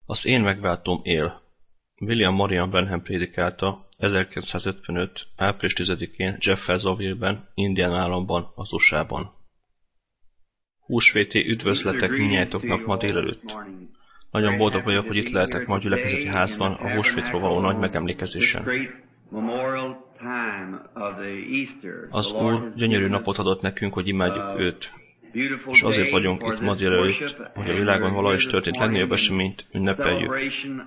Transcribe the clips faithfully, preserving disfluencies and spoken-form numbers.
Az én megváltóm él. William Marion Branham prédikálta ezerkilencszázötvenöt. április tizedikén Jeffersonville-ben, Indiana államban, az u es á-ban. Húsvéti üdvözletek mindnyájatoknak ma délelőtt. Nagyon boldog vagyok, hogy itt lehetek ma a gyülekezeti házban a húsvétról való nagy megemlékezésen. Az Úr gyönyörű napot adott nekünk, hogy imádjuk őt. És azért vagyunk itt ma délelőtt, hogy a világon valahogy is történt legnagyobb eseményt ünnepeljük.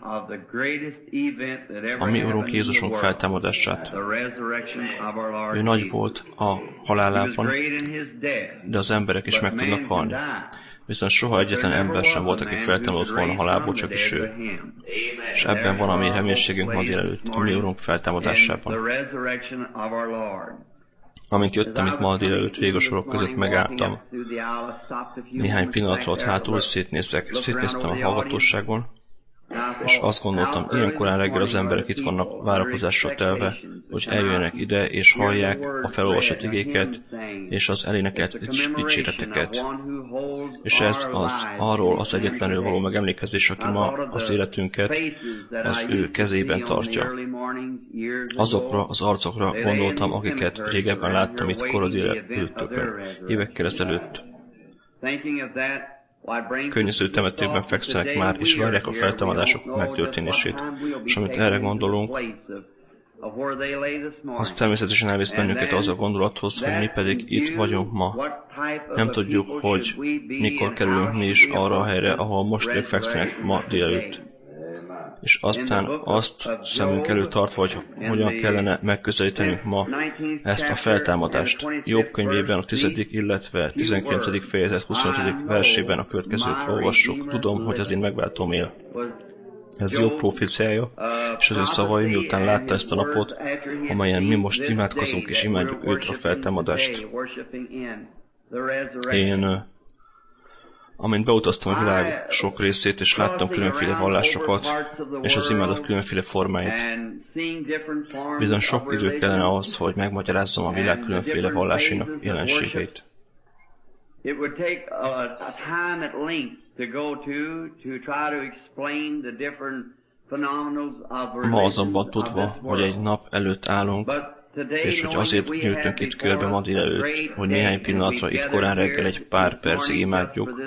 A mi Urunk Jézusunk feltámadását. Ő nagy volt a halálában, de az emberek is meg tudnak halni. Viszont soha egyetlen ember sem volt, aki feltámadott volna halálból, csak is ő. És ebben van a mi reménységünk ma délelőtt, a mi Urunk feltámadásában. Amint jöttem itt ma délelőtt, végig a sorok között megálltam. Néhány pillanatra ott hátul, hogy szétnézzek. Szétnéztem a hallgatóságon, és azt gondoltam, ilyen korán reggel az emberek itt vannak várakozással telve, hogy eljöjjenek ide, és hallják a felolvasott igéket, és az elénekelt dicséreteket. És ez az arról az egyetlenül való megemlékezés, aki ma az életünket az ő kezében tartja. Azokra az arcokra gondoltam, akiket régebben láttam itt korodélelőttökön, évekkel ezelőtt. Könnyező temetőkben fekszenek már, és várják a feltámadások megtörténését. És amit erre gondolunk, az természetesen elvisz bennünket az a gondolathoz, hogy mi pedig itt vagyunk ma. Nem tudjuk, hogy mikor kerülünk mi is arra a helyre, ahol most ők fekszenek ma délelőtt. És aztán azt szemünk előtt tartva, hogy hogyan kellene megközelítenünk ma ezt a feltámadást. Jobb könyvében a tizedik, illetve tizenkilencedik fejezet huszonötödik versében a következőt olvassuk. Tudom, hogy az én megváltóm él. Ez Jobb proféciája, és az ő szavai, miután látta ezt a napot, amelyen mi most imádkozunk és imádjuk őt, a feltámadást. Én amint beutaztam a világ sok részét, és láttam különféle vallásokat, és az imádat különféle formáit. Bizony sok idő kellene ahhoz, hogy megmagyarázzam a világ különféle vallásinak jelenségeit. Ma azonban tudva, hogy egy nap előtt állunk, és hogy azért gyűjtünk itt körbe ma délelőtt, hogy néhány pillanatra itt korán reggel egy pár percig imádjuk,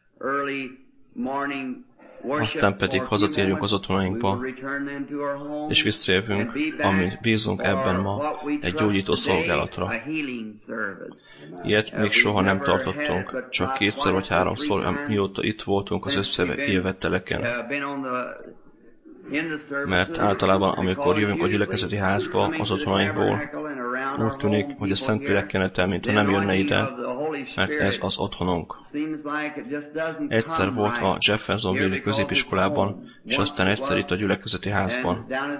aztán pedig hazatérjünk az otthonainkba, és visszajövünk, amint bízunk ebben ma, egy gyógyító szolgálatra. Ilyet még soha nem tartottunk, csak kétszer vagy háromszor, mióta itt voltunk az összejöveteleken. Mert általában, amikor jövünk a gyülekezeti házba, az otthonainkból, úgy tűnik, hogy a Szentlélek kenetel, mintha nem jönne ide, mert ez az otthonunk. Egyszer volt a Jeffersonville középiskolában, és aztán egyszer itt a gyülekezeti házban.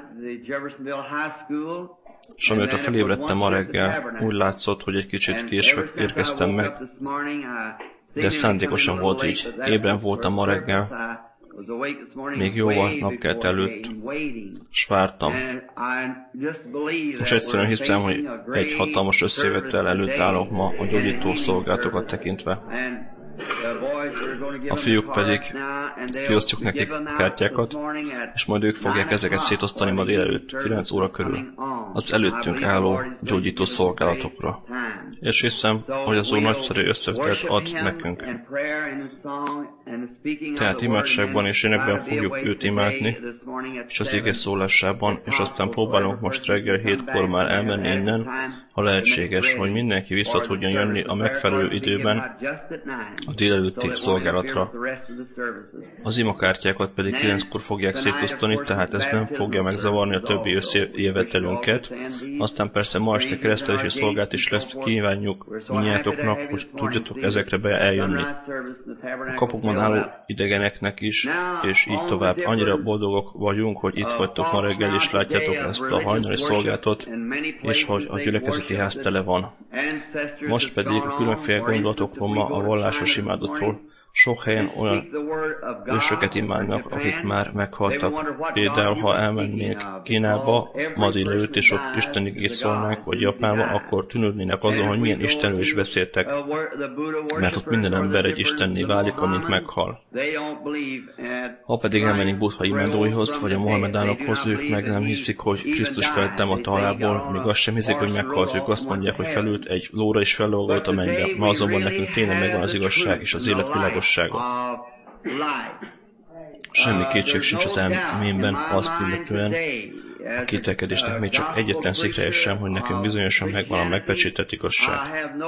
És amióta felébredtem ma reggel, úgy látszott, hogy egy kicsit késve érkeztem meg, de szándékosan volt így. Ébren voltam ma reggel, még jóval napkelt előtt, s vártam. És egyszerűen hiszem, hogy egy hatalmas összejövetel előtt állok ma a gyógyító szolgálatokat tekintve. A fiúk pedig kiosztjuk nekik kártyákat, és majd ők fogják ezeket szétosztani ma délelőtt, kilenc óra körül, az előttünk álló gyógyító szolgálatokra. És hiszem, hogy az Úr nagyszerű összevetelt ad nekünk. Tehát imádságban és énekben fogjuk őt imádni, és az ige szólásában, és aztán próbálunk most reggel hétkor már elmenni innen, ha lehetséges, hogy mindenki vissza tudjon jönni a megfelelő időben a délelőtti szolgálatra. Az imakártyákat pedig kilenckor fogják szétosztani, tehát ez nem fogja megzavarni a többi összejövetelünket. Aztán persze ma este keresztelési szolgálat is lesz, kívánjuk mindnyájatoknak, hogy tudjatok ezekre be eljönni. A kapukban álló idegeneknek is, és így tovább. Annyira boldogok vagyunk, hogy itt vagytok ma reggel, és látjátok ezt a hajnali szolgálatot, és hogy a gyülekezeti ház tele van. Most pedig a különféle gondolatokról ma a vallásos imádatról Sok helyen olyan ősöket imádnak, akik már meghaltak. Például, ha elmennénk Kínába, ma délelőtt, és ott istenigét szólnánk, vagy Japánba, akkor tűnődnének azon, hogy milyen istenről is beszéltek, mert ott minden ember egy istenné válik, amint meghal. Ha pedig elmennénk Buddha imádóihoz, vagy a mohamedánokhoz, ők meg nem hiszik, hogy Krisztus feltámadt a halálból, még azt sem hiszik, hogy meghalt, ők azt mondják, hogy felült egy lóra és fellógott a mennybe. Ma azonban nekünk tényleg megvan az igazság és az élet világossága. Semmi kétség sincs az elmémben azt illetően, a kételkedésnek még csak egyetlen szikrája sem, hogy nekünk bizonyosan megvan a megpecsételt igazság.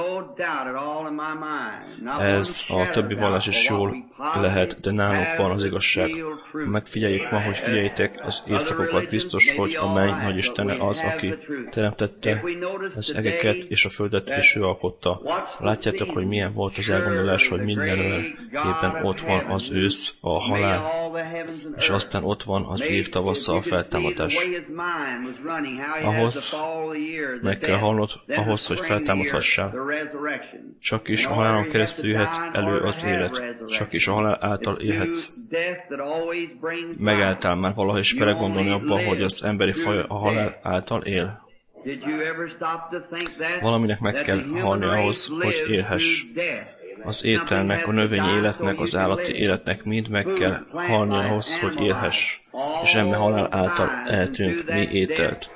Ez a többi vallás is jól lehet, de nálunk van az igazság. Ha megfigyeljük ma, hogy figyeljétek az éjszakokat, biztos, hogy a menny nagyistene az, aki teremtette az egeket és a földet, és ő alkotta. Látjátok, hogy milyen volt az elgondolás, hogy mindenről éppen ott van az ősz, a halál, és aztán ott van az év tavasszal a feltámadás. Ahhoz meg kell halnod, ahhoz, hogy feltámadhassál. Csak is a halálon keresztül jöhet elő az élet. Csak is a halál által élhetsz. Megálltál már valaha is belegondolni abba, hogy az emberi faj a halál által él? Valaminek meg kell halni ahhoz, hogy élhess. Az ételnek, a növényi életnek, az állati életnek mind meg kell halni ahhoz, hogy élhess. És emme halál által ehetünk mi ételt.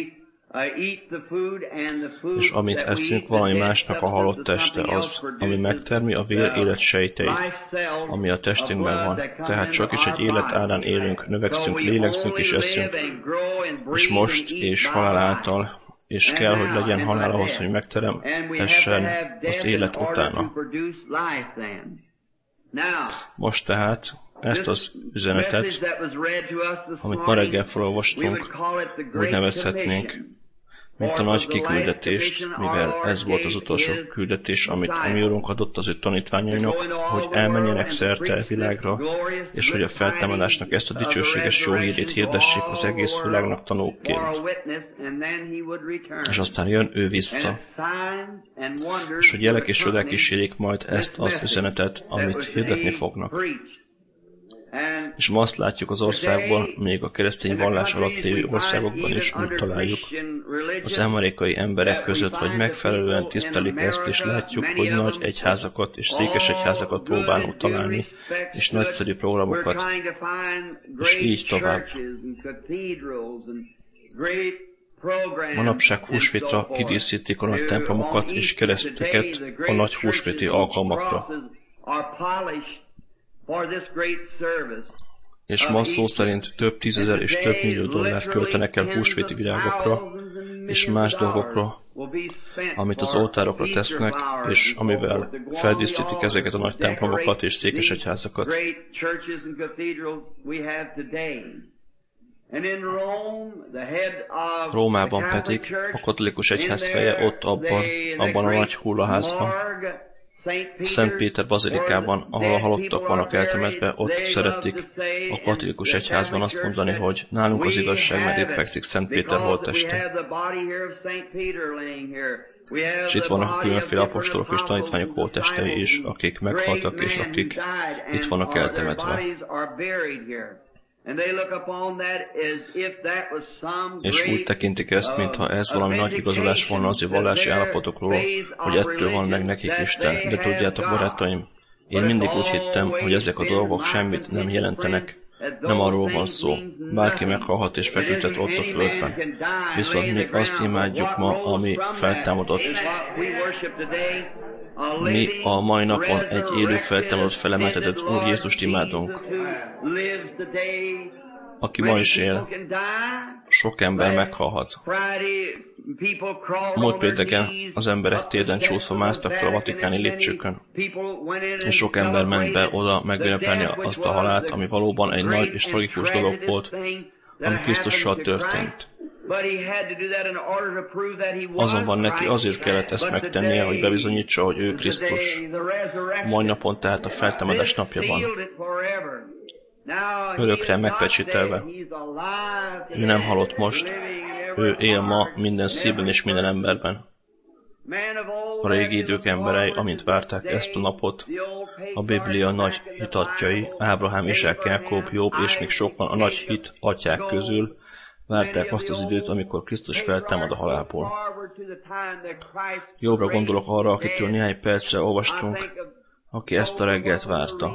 És amit eszünk, valami másnak a halott teste az, ami megtermi a vér élet sejteit, ami a testünkben van. Tehát csak is egy élet árán élünk, növekszünk, lélegzünk és eszünk. És most és halál által, és kell, hogy legyen halál ahhoz, hogy megteremhessen az élet utána. Most tehát ezt az üzenetet, amit ma reggel felolvastunk, úgy nevezhetnénk, mint a nagy kiküldetést, mivel ez volt az utolsó küldetés, amit a mi Urunk adott az ő tanítványainak, hogy elmenjenek szerte a világra, és hogy a feltámadásnak ezt a dicsőséges jó hírét hirdessék az egész világnak tanúként. És aztán jön ő vissza. És hogy jelek és csodák kísérik majd ezt az üzenetet, amit hirdetni fognak. És ma azt látjuk az országban, még a keresztény vallás alatt lévő országokban is úgy találjuk az amerikai emberek között, hogy megfelelően tisztelik ezt, és látjuk, hogy nagy egyházakat és székes egyházakat próbálunk találni, és nagyszerű programokat, és így tovább. Manapság húsvétra kidíszítik a nagy templomokat és kereszteket a nagy húsvéti alkalmakra. És ma szó szerint több tízezer és több millió dollárt költenek el húsvéti virágokra és más dolgokra, amit az oltárokra tesznek, és amivel feldíszítik ezeket a nagy templomokat és székesegyházakat. Rómában pedig a katolikus egyház feje ott abban, abban a nagy hullaházban, Szent Péter bazilikában, ahol a halottak vannak eltemetve, ott szeretik a katolikus egyházban azt mondani, hogy nálunk az igazság, mert itt fekszik Szent Péter holtteste. És itt vannak a különféle apostolok és tanítványok holttestei is, akik meghaltak és akik itt vannak eltemetve. És úgy tekintik ezt, mintha ez valami nagy igazolás volna az ő vallási állapotokról, hogy ettől van meg nekik Isten. De tudjátok, barátaim, én mindig úgy hittem, hogy ezek a dolgok semmit nem jelentenek. Nem arról van szó. Bárki meghalhat és feküdhet ott a földben. Viszont mi azt imádjuk ma, ami feltámadott. Mi a mai napon egy élő feltámadott felemeltetett Úr Jézust imádunk, aki ma is él. Sok ember meghalhat. Múlt pénteken az emberek térden csúszva másztak fel a vatikáni lépcsőkön, és sok ember ment be oda megünnepelni azt a halált, ami valóban egy nagy és tragikus dolog volt, ami Krisztussal történt. Azonban neki azért kellett ezt megtennie, hogy bebizonyítsa, hogy ő Krisztus. Mai napon, tehát a feltámadás napjában. Örökre megpecsételve. Ő nem halott most, ő él ma minden szívben és minden emberben. A régi idők emberei, amint várták ezt a napot, a Biblia nagy hitatjai, Ábrahám, Izsák, Jákob, Jobb és még sokan a nagy hit atyák közül várták azt az időt, amikor Krisztus feltámad a halálból. Jobbra gondolok arra, akitől néhány percre olvastunk, aki ezt a reggelt várta.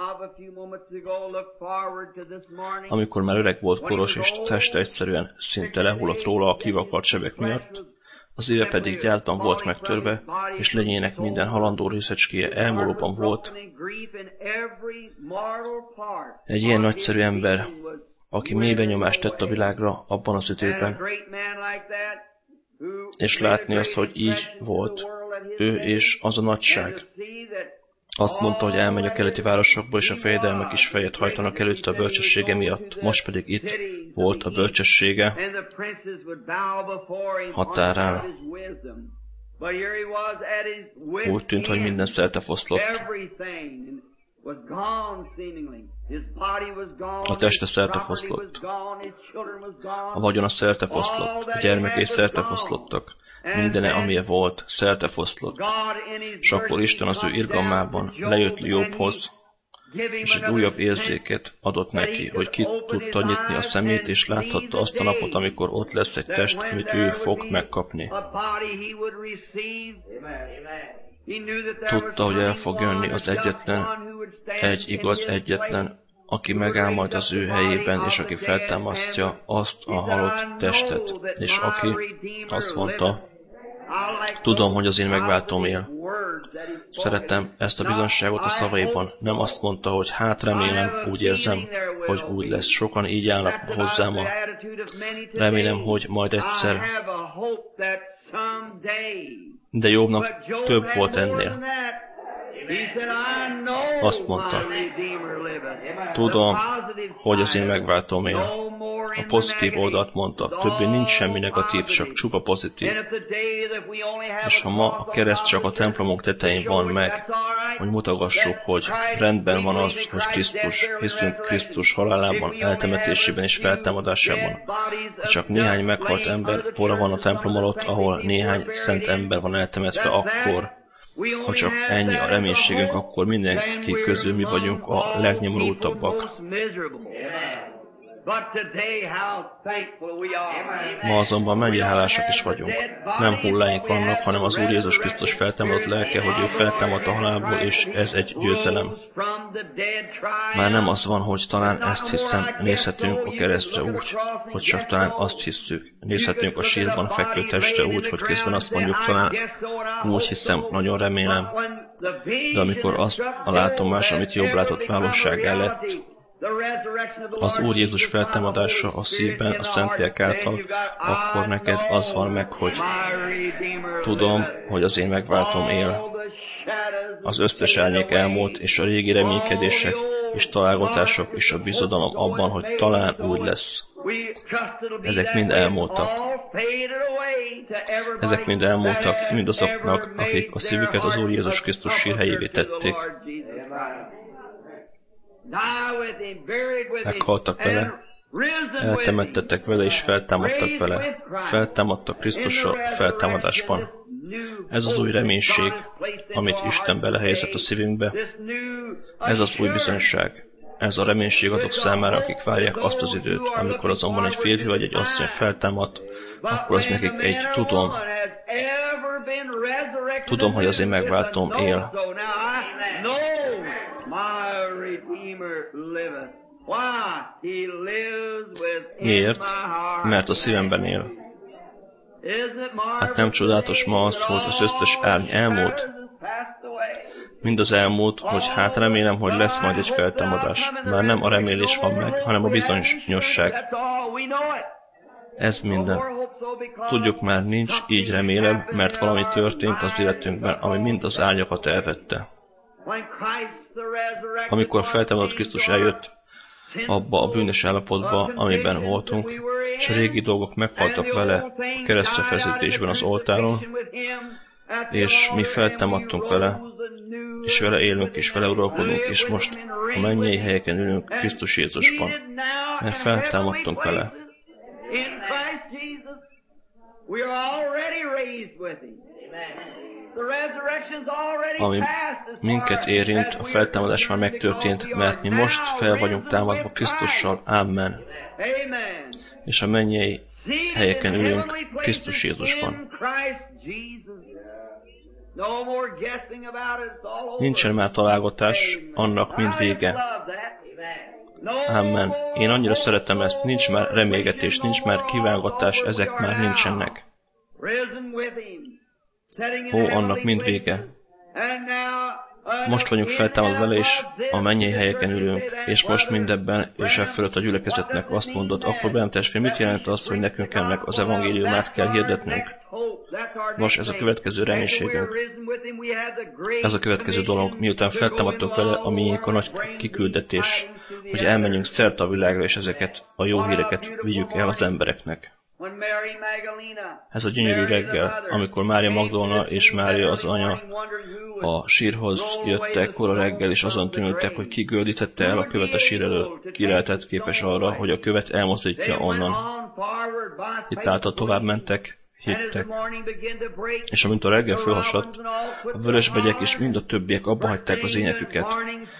Amikor már öreg volt, koros, és teste egyszerűen szinte lehullott róla a kivakart sebek miatt, az éve pedig gyáltan volt megtörve, és legyének minden halandó részecskéje elmúlóban volt. Egy ilyen nagyszerű ember, aki mély benyomást tett a világra abban az időben, és látni azt, hogy így volt, ő és az a nagyság. Azt mondta, hogy elmegy a keleti városokba, és a fejedelmek is fejet hajtanak előtte a bölcsessége miatt. Most pedig itt volt a bölcsessége határán. Úgy tűnt, hogy minden szelte foszlott. A teste szerte foszlott. A vagyona szerte foszlott. A gyermekei szerte foszlottak. Mindene, amilyen volt, szerte foszlott. És akkor Isten az ő irgalmában lejött Jobbhoz, és egy újabb érzéket adott neki, hogy ki tudta nyitni a szemét, és láthatta azt a napot, amikor ott lesz egy test, amit ő fog megkapni. Tudta, hogy el fog jönni az egyetlen, egy igaz egyetlen, aki megáll majd az ő helyében, és aki feltámasztja azt a halott testet. És aki azt mondta, tudom, hogy az én megváltóm él. Szeretem ezt a bizonságot a szavaiban. Nem azt mondta, hogy hát remélem, úgy érzem, hogy úgy lesz. Sokan így állnak hozzám. Remélem, hogy majd egyszer. De Jobbnak több volt ennél. Azt mondta, tudom, hogy az én megváltóm él. A pozitív oldalt mondta, többé nincs semmi negatív, csak csupa pozitív. És ha ma a kereszt csak a templomunk tetején van meg, hogy mutogassuk, hogy rendben van az, hogy Krisztus, hiszünk Krisztus halálában, eltemetésében és feltámadásában. De csak néhány meghalt ember pora van a templom alatt, ahol néhány szent ember van eltemetve, akkor ha csak ennyi a reménységünk, akkor mindenki közül mi vagyunk a legnyomorultabbak. Ma azonban mennyire hálásak is vagyunk. Nem hulláink vannak, hanem az Úr Jézus Krisztus feltámadott lelke, hogy ő feltámadt a halálból, és ez egy győzelem. Már nem az van, hogy talán ezt hiszem, nézhetünk a keresztre úgy, hogy csak talán azt hisszük. Nézhetünk a sírban fekvő testre úgy, hogy közben azt mondjuk, talán úgy hiszem, nagyon remélem. De amikor az a látomás, amit Jobb látott, valósággá lett, az Úr Jézus feltámadása a szívben, a Szentlélek által, akkor neked az van meg, hogy tudom, hogy az én megváltom él. Az összes árnyék elmúlt, és a régi reménykedések és találgatások és a bizodalom abban, hogy talán úgy lesz. Ezek mind elmúltak. Ezek mind elmúltak mindazoknak, akik a szívüket az Úr Jézus Krisztus sírhelyévé tették. Meghaltak vele, eltemettettek vele és feltámadtak vele. Feltámadtak Krisztussal a feltámadásban. Ez az új reménység, amit Isten belehelyezett a szívünkbe. Ez az új bizonyság. Ez a reménység azok számára, akik várják azt az időt, amikor azonban egy férfi vagy egy asszony feltámad, akkor az nekik egy tudom. Tudom, hogy az én megváltóm él. Miért? Mert a szívemben él. Hát nem csodálatos ma az, hogy az összes árny elmúlt? Mindaz elmúlt, hogy hát remélem, hogy lesz majd egy feltámadás. Már nem a remélés van meg, hanem a bizonyosság. Ez minden. Tudjuk, már nincs, így remélem, mert valami történt az életünkben, ami mind az árnyakat elvette. Amikor feltámadott Krisztus eljött abba a bűnös állapotba, amiben voltunk, és a régi dolgok meghaltak vele a keresztre feszítésben az oltáron, és mi feltámadtunk vele, és vele élünk, és vele uralkodunk, és most a mennyei helyeken ülünk Krisztus Jézusban, mert feltámadtunk vele. Ami minket érint, a feltámadás már megtörtént, mert mi most fel vagyunk támadva Krisztussal. Amen. És a mennyei helyeken ülünk Krisztus Jézusban. Nincsen már találgatás, annak mind vége. Amen. Én annyira szeretem ezt, nincs már remélgetés, nincs már kívángatás, ezek már nincsenek. Ó, annak mind vége. Most vagyunk feltámadva vele, és a mennyei helyeken ülünk, és most mindebben, és e fölött a gyülekezetnek azt mondott, akkor Branham testvér, mit jelent az, hogy nekünk ennek az evangéliumát kell hirdetnünk? Nos, ez a következő reménységünk. Ez a következő dolog, miután feltámadtunk vele, a miénk a nagy kiküldetés, hogy elmenjünk szerte a világra, és ezeket a jó híreket vigyük el az embereknek. Ez a gyönyörű reggel, amikor Mária Magdolna és Mária az anya a sírhoz jöttek kora reggel, és azon tűnődtek, hogy ki gördítette el a követ a sír elől. Ki lehetett képes arra, hogy a követ elmozdítja onnan. Itt által tovább mentek, hittek. És amint a reggel fölhasadt, a vörösbegyek és mind a többiek abba hagyták az éneküket.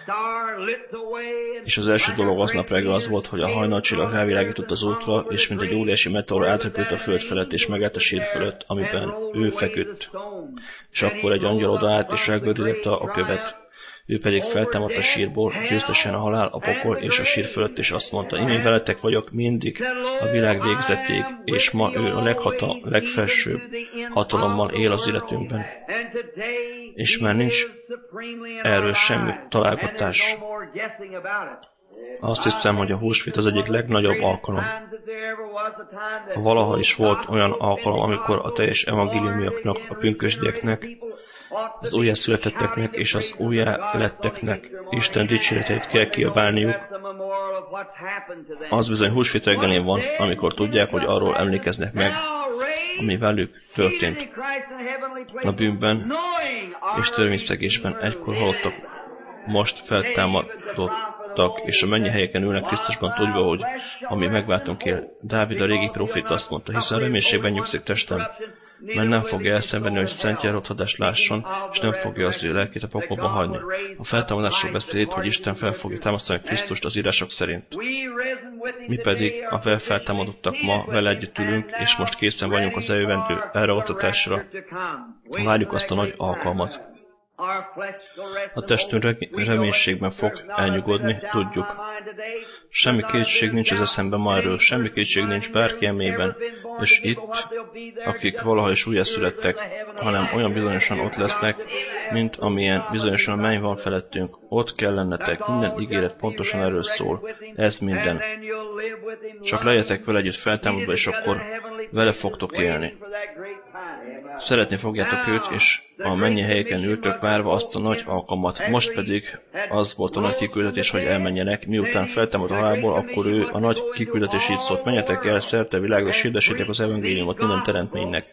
És az első dolog aznap reggel az volt, hogy a hajnalcsillag rávilágított az útra, és mint egy óriási meteor átrepült a föld felett, és megállt a sír fölött, amiben ő feküdt. És akkor egy angyal odaállt, és elgördítette a követ. Ő pedig feltámadt a sírból, győztesen a halál, a pokol és a sír fölött, és azt mondta, én veletek vagyok mindig a világ végzetéig, és ma ő a leghatal, legfelsőbb hatalommal él az életünkben. És már nincs erről semmi találgatás. Azt hiszem, hogy a húsvét az egyik legnagyobb alkalom. Valaha is volt olyan alkalom, amikor a teljes evangéliumiaknak, a pünkösdieknek, az újjászületetteknek és az újjáletteknek Isten dicséreteit kell kiabálniuk. Az bizony húsvét reggelén van, amikor tudják, hogy arról emlékeznek meg, ami velük történt. A bűnben és törvényszegésben egykor halottak, most feltámadottak, és a mennyi helyeken ülnek Krisztusban, tudva, hogy ami megváltunk él. Dávid, a régi proféta azt mondta, hiszen reménységben nyugszik testem, mert nem fogja elszenvedni, hogy szentje rothadást lásson, és nem fogja az ő lelkét a pokolban hagyni. A feltámadásról beszélt, hogy Isten fel fogja támasztani Krisztust az írások szerint. Mi pedig a vele feltámadottak ma vele együtt ülünk, és most készen vagyunk az eljövendő elragadtatásra. Várjuk azt a nagy alkalmat. A testünk reménységben fog elnyugodni, tudjuk. Semmi kétség nincs az eszemben ma erről, semmi kétség nincs bárki elmében, és itt, akik valaha is újjászülettek, hanem olyan bizonyosan ott lesznek, mint amilyen bizonyosan a menny van felettünk. Ott kell lennetek, minden ígéret pontosan erről szól. Ez minden. Csak legyetek vele együtt feltámadva, és akkor vele fogtok élni. Szeretni fogjátok őt, és a mennyi helyeken ültök várva azt a nagy alkalmat. Most pedig az volt a nagy kiküldetés, hogy elmenjenek. Miután feltámad a halálból, akkor ő a nagy kiküldetés így szólt. Menjetek el szerte világra, és hirdessétek az evangéliumot minden teremtménynek.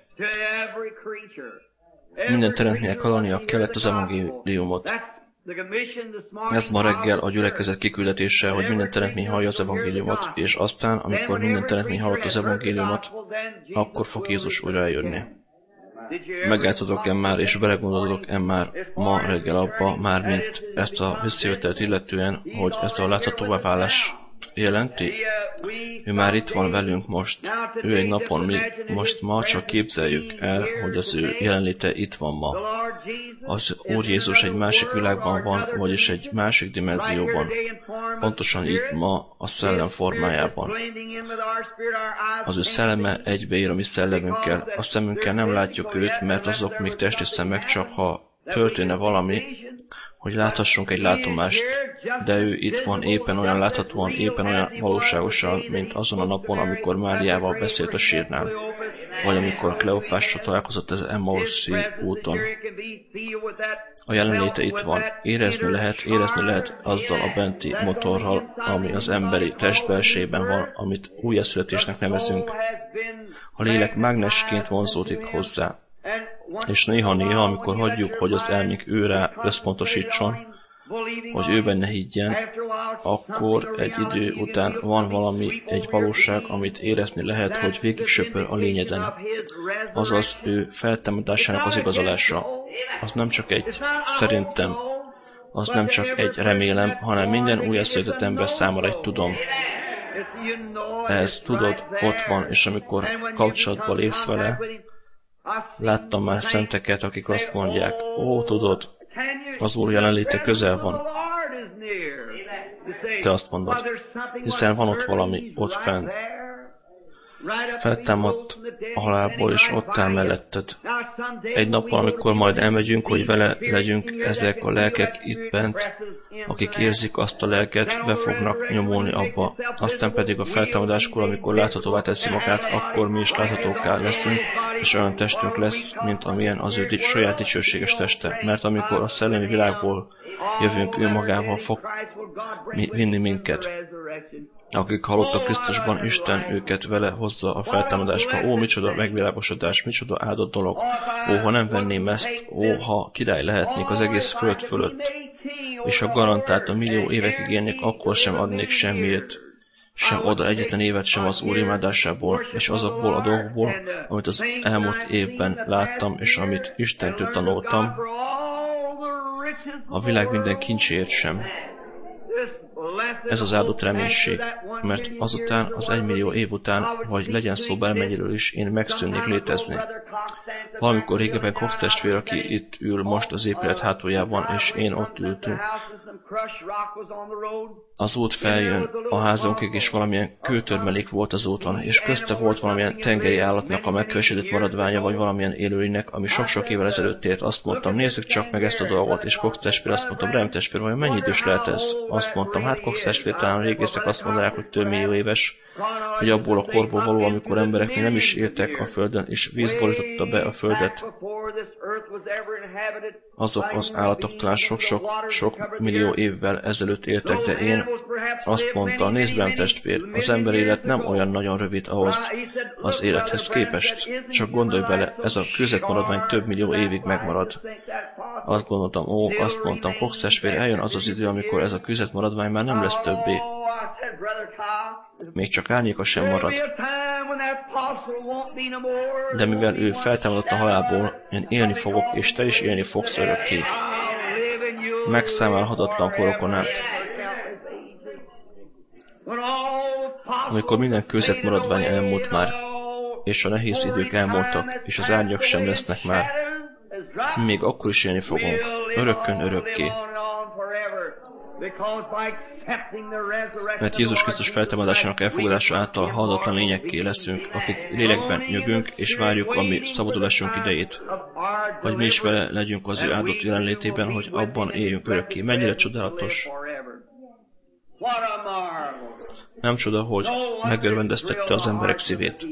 Minden teremtménynek hallania kellett az evangéliumot. Ez ma reggel a gyülekezet kiküldetése, hogy minden teremtmény hallja az evangéliumot, és aztán, amikor minden teremtmény hallott az evangéliumot, akkor fog Jézus újra eljönni. Megálltatok-e már, és belegondolok-e már ma reggel abba, mármint ezt a visszajövetelt illetően, hogy ez a láthatóvá válás jelenti? Ő már itt van velünk most. Ő egy napon, mi most ma csak képzeljük el, hogy az ő jelenléte itt van ma. Az Úr Jézus egy másik világban van, vagyis egy másik dimenzióban. Pontosan itt ma a szellem formájában. Az ő szelleme egybeér a mi szellemünkkel. A szemünkkel nem látjuk őt, mert azok még testi szemek, csak ha történne valami, hogy láthassunk egy látomást, de ő itt van éppen olyan láthatóan, éppen olyan valóságosan, mint azon a napon, amikor Máriával beszélt a sírnál, vagy amikor Kleofással találkozott az Emmauszi úton. A jelenléte itt van. Érezni lehet, érezni lehet azzal a benti motorral, ami az emberi test belsejében van, amit újjászületésnek nevezünk. A lélek mágnesként vonzódik hozzá. És néha-néha, amikor hagyjuk, hogy az elmünk őrá összpontosítson, hogy ő benne higgyen, akkor egy idő után van valami, egy valóság, amit érezni lehet, hogy végig söpör a lényeden. Azaz ő feltámadásának az igazolása. Az nem csak egy szerintem, az nem csak egy remélem, hanem minden újjászületett ember számára egy tudom. Ez tudod, ott van, és amikor kapcsolatban lépsz vele, láttam már szenteket, akik azt mondják, ó, tudod, az Úr jelenléte közel van. Te azt mondod, hiszen van ott valami, ott fenn. Feltámadt a halálból, és ott áll melletted. Egy nap, amikor majd elmegyünk, hogy vele legyünk, ezek a lelkek itt bent, akik érzik azt a lelket, be fognak nyomulni abba. Aztán pedig a feltámadáskor, amikor láthatóvá teszi magát, akkor mi is láthatóká leszünk, és olyan testünk lesz, mint amilyen az ő dics- saját dicsőséges teste. Mert amikor a szellemi világból jövünk, ő magával fog vinni minket. Akik halottak Krisztusban, Isten őket vele hozza a feltámadásba. Ó, micsoda megvilágosodás, micsoda áldott dolog. Ó, ha nem venném ezt, ó, ha király lehetnék az egész föld fölött, és a garantált a millió évekig élnék, akkor sem adnék semmiért, sem oda egyetlen évet sem az Úr imádásából, és azokból a dolgokból, amit az elmúlt évben láttam, és amit Istentől tanultam, a világ minden kincséért sem. Ez az áldott reménység, mert azután, az egymillió év után, vagy legyen szó bármennyiről is, én megszűnnék létezni. Valamikor régebben Cox testvér, aki itt ül most az épület hátuljában, és én ott ültünk, az út feljön a házunkig, és valamilyen kőtörmelék volt az úton, és közte volt valamilyen tengeri állatnak a megkövesedett maradványa, vagy valamilyen élőlénynek, ami sok-sok évvel ezelőtt ért. Azt mondtam, nézzük csak meg ezt a dolgot, és Cox testvér azt mondta, Bram testvér, vajon mennyi idős lehet ez? Azt mondtam, hát Cox testvér, talán a régészek azt mondanák, hogy több millió éves, hogy abból a korból való, amikor emberek még nem is éltek a földön, és víz borította be a földet. Azok az állatok talán sok-sok sok millió évvel ezelőtt éltek, de én azt mondta, nézd Bram testvér, az ember élet nem olyan nagyon rövid ahhoz az élethez képest. Csak gondolj bele, ez a kőzetmaradvány több millió évig megmarad. Azt gondoltam, ó, azt mondtam, Cox testvér, eljön az az idő, amikor ez a kőzetmaradvány már nem lesz többé. Még csak árnyéka sem marad. De mivel ő feltámadott a halálból, én élni fogok, és te is élni fogsz örökké. Megszámálhatatlan korokon át. Amikor minden kőzetmaradvány elmúlt már, és a nehéz idők elmúltak, és az árnyak sem lesznek már, még akkor is élni fogunk, örökkön örökké. Mert Jézus Krisztus feltámadásának elfogadása által halhatatlan lényekké leszünk, akik lélekben nyögünk, és várjuk a mi szabadulásunk idejét, hogy mi is vele legyünk az ő áldott jelenlétében, hogy abban éljünk örökké. Mennyire csodálatos! Nem csoda, hogy megörvendeztette az emberek szívét.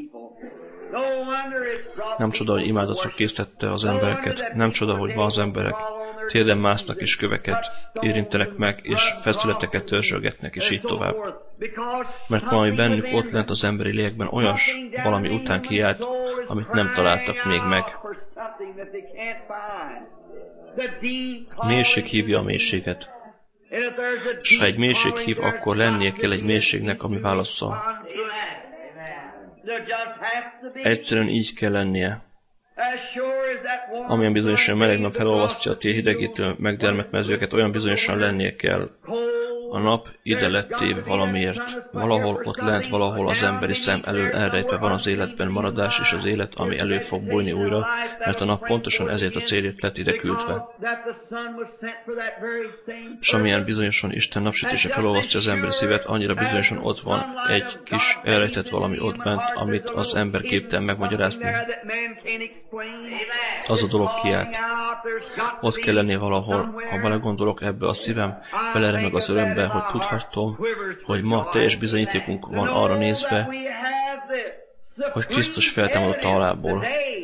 Nem csoda, hogy imádatra késztette az embereket. Nem csoda, hogy ma az emberek térden másznak és köveket érintenek meg, és feszületeket törzsölgetnek, és így tovább. Mert valami bennük ott lent az emberi lélekben olyas valami után kiállt, amit nem találtak még meg. A mélység hívja a mélységet. És ha egy mélység hív, akkor lennie kell egy mélységnek, ami válaszol. Egyszerűen így kell lennie. Amilyen bizonyosan meleg nap elolvasztja a tél hidegítő megdermet mezőket, olyan bizonyosan lennie kell. A nap ide lett téve valamiért. Valahol ott lent, valahol az emberi szem elől elrejtve van az életben maradás és az élet, ami elő fog bújni újra, mert a nap pontosan ezért a célért lett ide küldve. És amilyen bizonyosan Isten napsütése felolvasztja az emberi szívet, annyira bizonyosan ott van egy kis elrejtett valami ott bent, amit az ember képtelen megmagyarázni. Az a dolog kiállt. Ott kell lennie valahol, ha belegondolok ebbe a szívem, beleremeg az örömbe, hogy tudhatom, hogy ma teljes bizonyítékunk van arra nézve, hogy Krisztus feltámadott a halálból.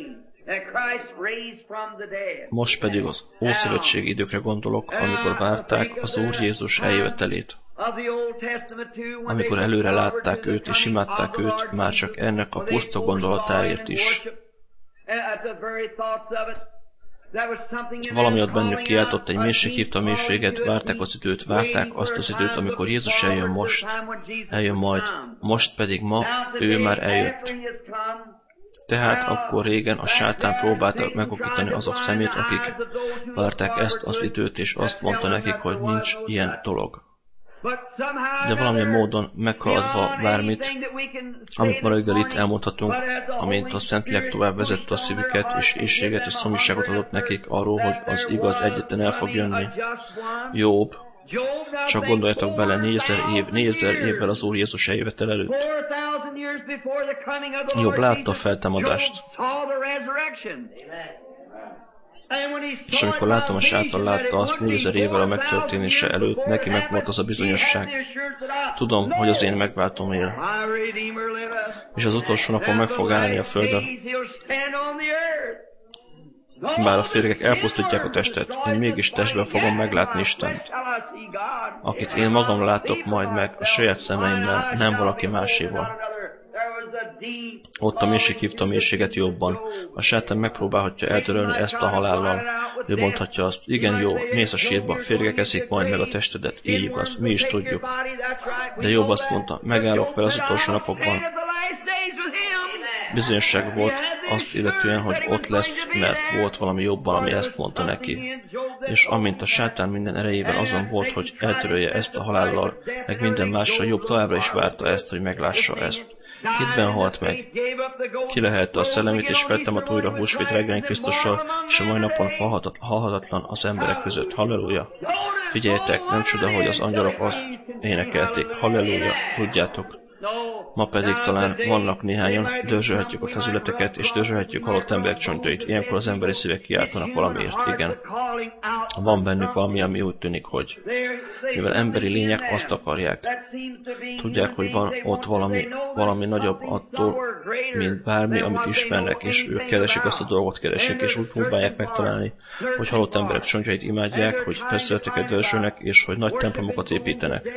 Most pedig az ószövetségi időkre gondolok, amikor várták az Úr Jézus eljövetelét. Amikor előre látták őt és imádták őt, már csak ennek a puszta gondolatáért is. Valami ott bennük kiáltott, egy mélység hívta a mélységet, várták az időt, várták azt az időt, amikor Jézus eljön most, eljön majd, most pedig ma ő már eljött. Tehát akkor régen a sátán próbálta megokítani azok szemét, akik várták ezt az időt, és azt mondta nekik, hogy nincs ilyen dolog. De valamilyen módon meghaladva bármit, amit ma reggel itt elmondhatunk, amint a Szentlélek tovább vezette a szívüket, és éhséget és szomjúságot adott nekik arról, hogy az igaz egyetlen el fog jönni. Jobb. Csak gondoljatok bele, négyezer év, négyezer évvel az Úr Jézus eljövetel előtt. Jobb látta a feltámadást. És amikor látom, a sátán látta azt négyezer évvel a megtörténése előtt, neki megvolt az a bizonyosság. Tudom, hogy az én megváltom él. És az utolsó napon meg fog állni a földön. Bár a férgek elpusztítják a testet, én mégis testben fogom meglátni Istent, akit én magam látok majd meg a saját szemeimmel, nem valaki máséval. Ott a mélység hívta a mélységet jobban. A sátán megpróbálhatja eltörölni ezt a halállal. Ő mondhatja azt, igen jó, mész a sírba, férgek eszik majd meg a testedet. Így igaz, mi is tudjuk. De jobb azt mondta, megállok fel az utolsó napokban. Bizonyosság volt azt illetően, hogy ott lesz, mert volt valami jobban, ami ezt mondta neki. És amint a sátán minden erejében azon volt, hogy eltörölje ezt a halállal, meg minden mással, jobb továbbra is várta ezt, hogy meglássa ezt. Hitben halt meg. Kilehelte a szellemét, és feltámadt újra húsvét reggelén Krisztussal, és a mai napon halhatatlan az emberek között. Halleluja! Figyeljetek, nem csoda, hogy az angyalok azt énekelték. Halleluja! Tudjátok! Ma pedig talán vannak néhányan, dörzsölhetjük a fezületeket, és dörzsölhetjük halott emberek csontjait. Ilyenkor az emberi szívek kiáltanak valamiért. Igen. Van bennük valami, ami úgy tűnik, hogy mivel emberi lények azt akarják. Tudják, hogy van ott valami, valami nagyobb attól, mint bármi, amit ismernek, és ők keresik azt a dolgot, keresik, és úgy próbálják megtalálni, hogy halott emberek csontjait imádják, hogy feszületeket dörzsölnek, és hogy nagy templomokat építenek.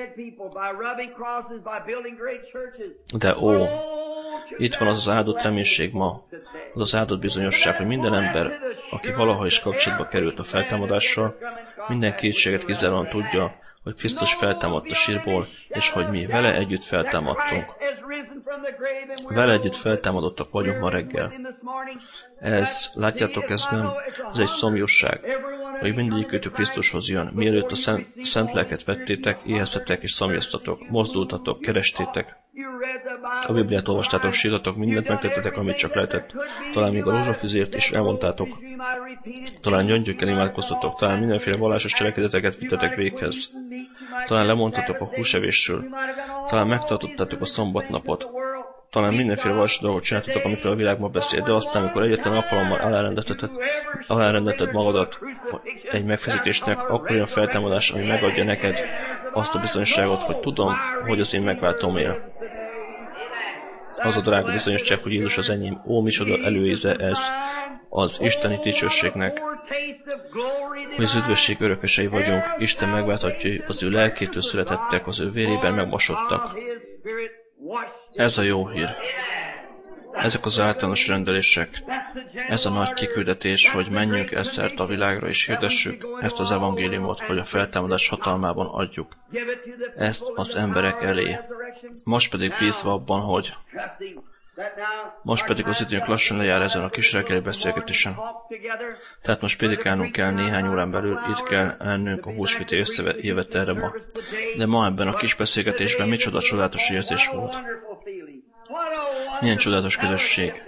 De ó, itt van az az áldott reménység ma, az az áldott bizonyosság, hogy minden ember, aki valaha is kapcsolatba került a feltámadással, minden kétséget kizáróan tudja, hogy Krisztus feltámadt a sírból, és hogy mi vele együtt feltámadtunk. Vele együtt feltámadottak vagyunk ma reggel. Ez, látjátok, ez nem, ez egy szomjúság, hogy mindegyikőtök Krisztushoz jön. Mielőtt a szent, szent lelket vettétek, éheztetek és szomjaztatok, mozdultatok, kerestétek. A Bibliát olvastátok, sírtatok, mindent megtettetek, amit csak lehetett. Talán még a rózsafüzért is elmondtátok. Talán gyöngyökkel imádkoztatok, talán mindenféle vallásos cselekedeteket vittetek véghez. Talán lemondtatok a húsevésről. Talán megtartottátok a szombatnapot. Talán mindenféle vallásos dolgot csináltatok, amikről a világ ma beszél, de aztán, amikor egyetlen alkalommal alárendelteted, alárendelted magadat egy megfeszítésnek, akkor jön feltámadás, ami megadja neked azt a bizonyosságot, hogy tudom, hogy az én megváltom él. Az a drága bizonyosság, hogy Jézus az enyém. Ó, micsoda előíze ez az isteni dicsőségnek, hogy az üdvösség örökösei vagyunk. Isten megválthatja, az ő lelkétől születettek, az ő vérében megmosodtak. Ez a jó hír. Ezek az általános rendelések. Ez a nagy kiküldetés, hogy menjünk elszert a világra és hirdessük ezt az evangéliumot, hogy a feltámadás hatalmában adjuk ezt az emberek elé. Most pedig bízva abban, hogy most pedig az időnk lassan lejár ezen a kis reggeli beszélgetésen. Tehát most prédikálnunk kell néhány órán belül, itt kell lennünk a húsvéti összejövetelre ma. De ma ebben a kis beszélgetésben micsoda csodálatos érzés volt. Milyen csodálatos közösség.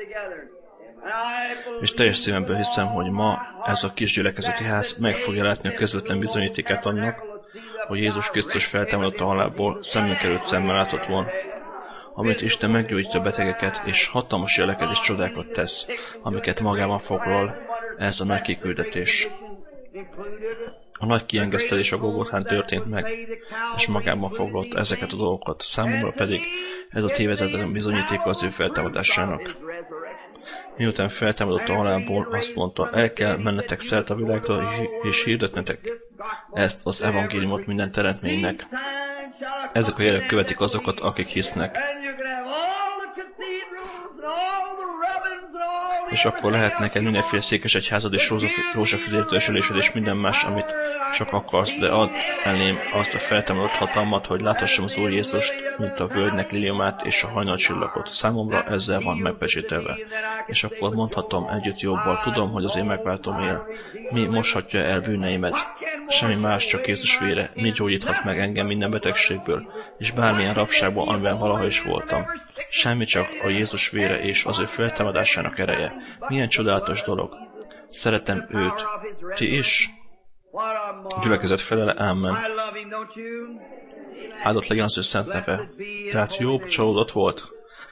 És teljes szívemből hiszem, hogy ma ez a kis gyülekezeti ház meg fogja látni a közvetlen bizonyítékát annak, hogy Jézus Krisztus feltámadott a halálból, szemünk előtt szemmel láthatóan, amit Isten meggyógyítja a betegeket, és hatalmas jeleket és csodákat tesz, amiket magában foglal ez a nagy kiküldetés. A nagy kiengesztelés a Golgothán történt meg, és magában foglalta ezeket a dolgokat. Számomra pedig ez a tévedhetetlen bizonyítéka az ő feltámadásának. Miután feltámadott a halálból, azt mondta, el kell mennetek szerte a világra, és hirdetnetek ezt az evangéliumot minden teremtménynek. Ezek a jelek követik azokat, akik hisznek. És akkor lehet neked mindenféle székesegyházad és rózsafüzértősülésed és minden más, amit csak akarsz, de add elém azt a feltámadott hatalmat, hogy láthassam az Úr Jézust, mint a völgynek liliomát és a hajnalcsillagot. Számomra ezzel van megpecsételve. És akkor mondhatom együtt Jobbal, tudom, hogy az én megváltom él. Mi moshatja el bűneimet? Semmi más, csak Jézus vére. Mi gyógyíthat meg engem minden betegségből, és bármilyen rabságból, amiben valaha is voltam. Semmi, csak a Jézus vére és az ő feltámadásának ereje. Milyen csodálatos dolog. Szeretem őt. Ti is? Gyülekezet felele, ámen. Áldott legyen az ő szent neve. Tehát Jobb csalódott volt.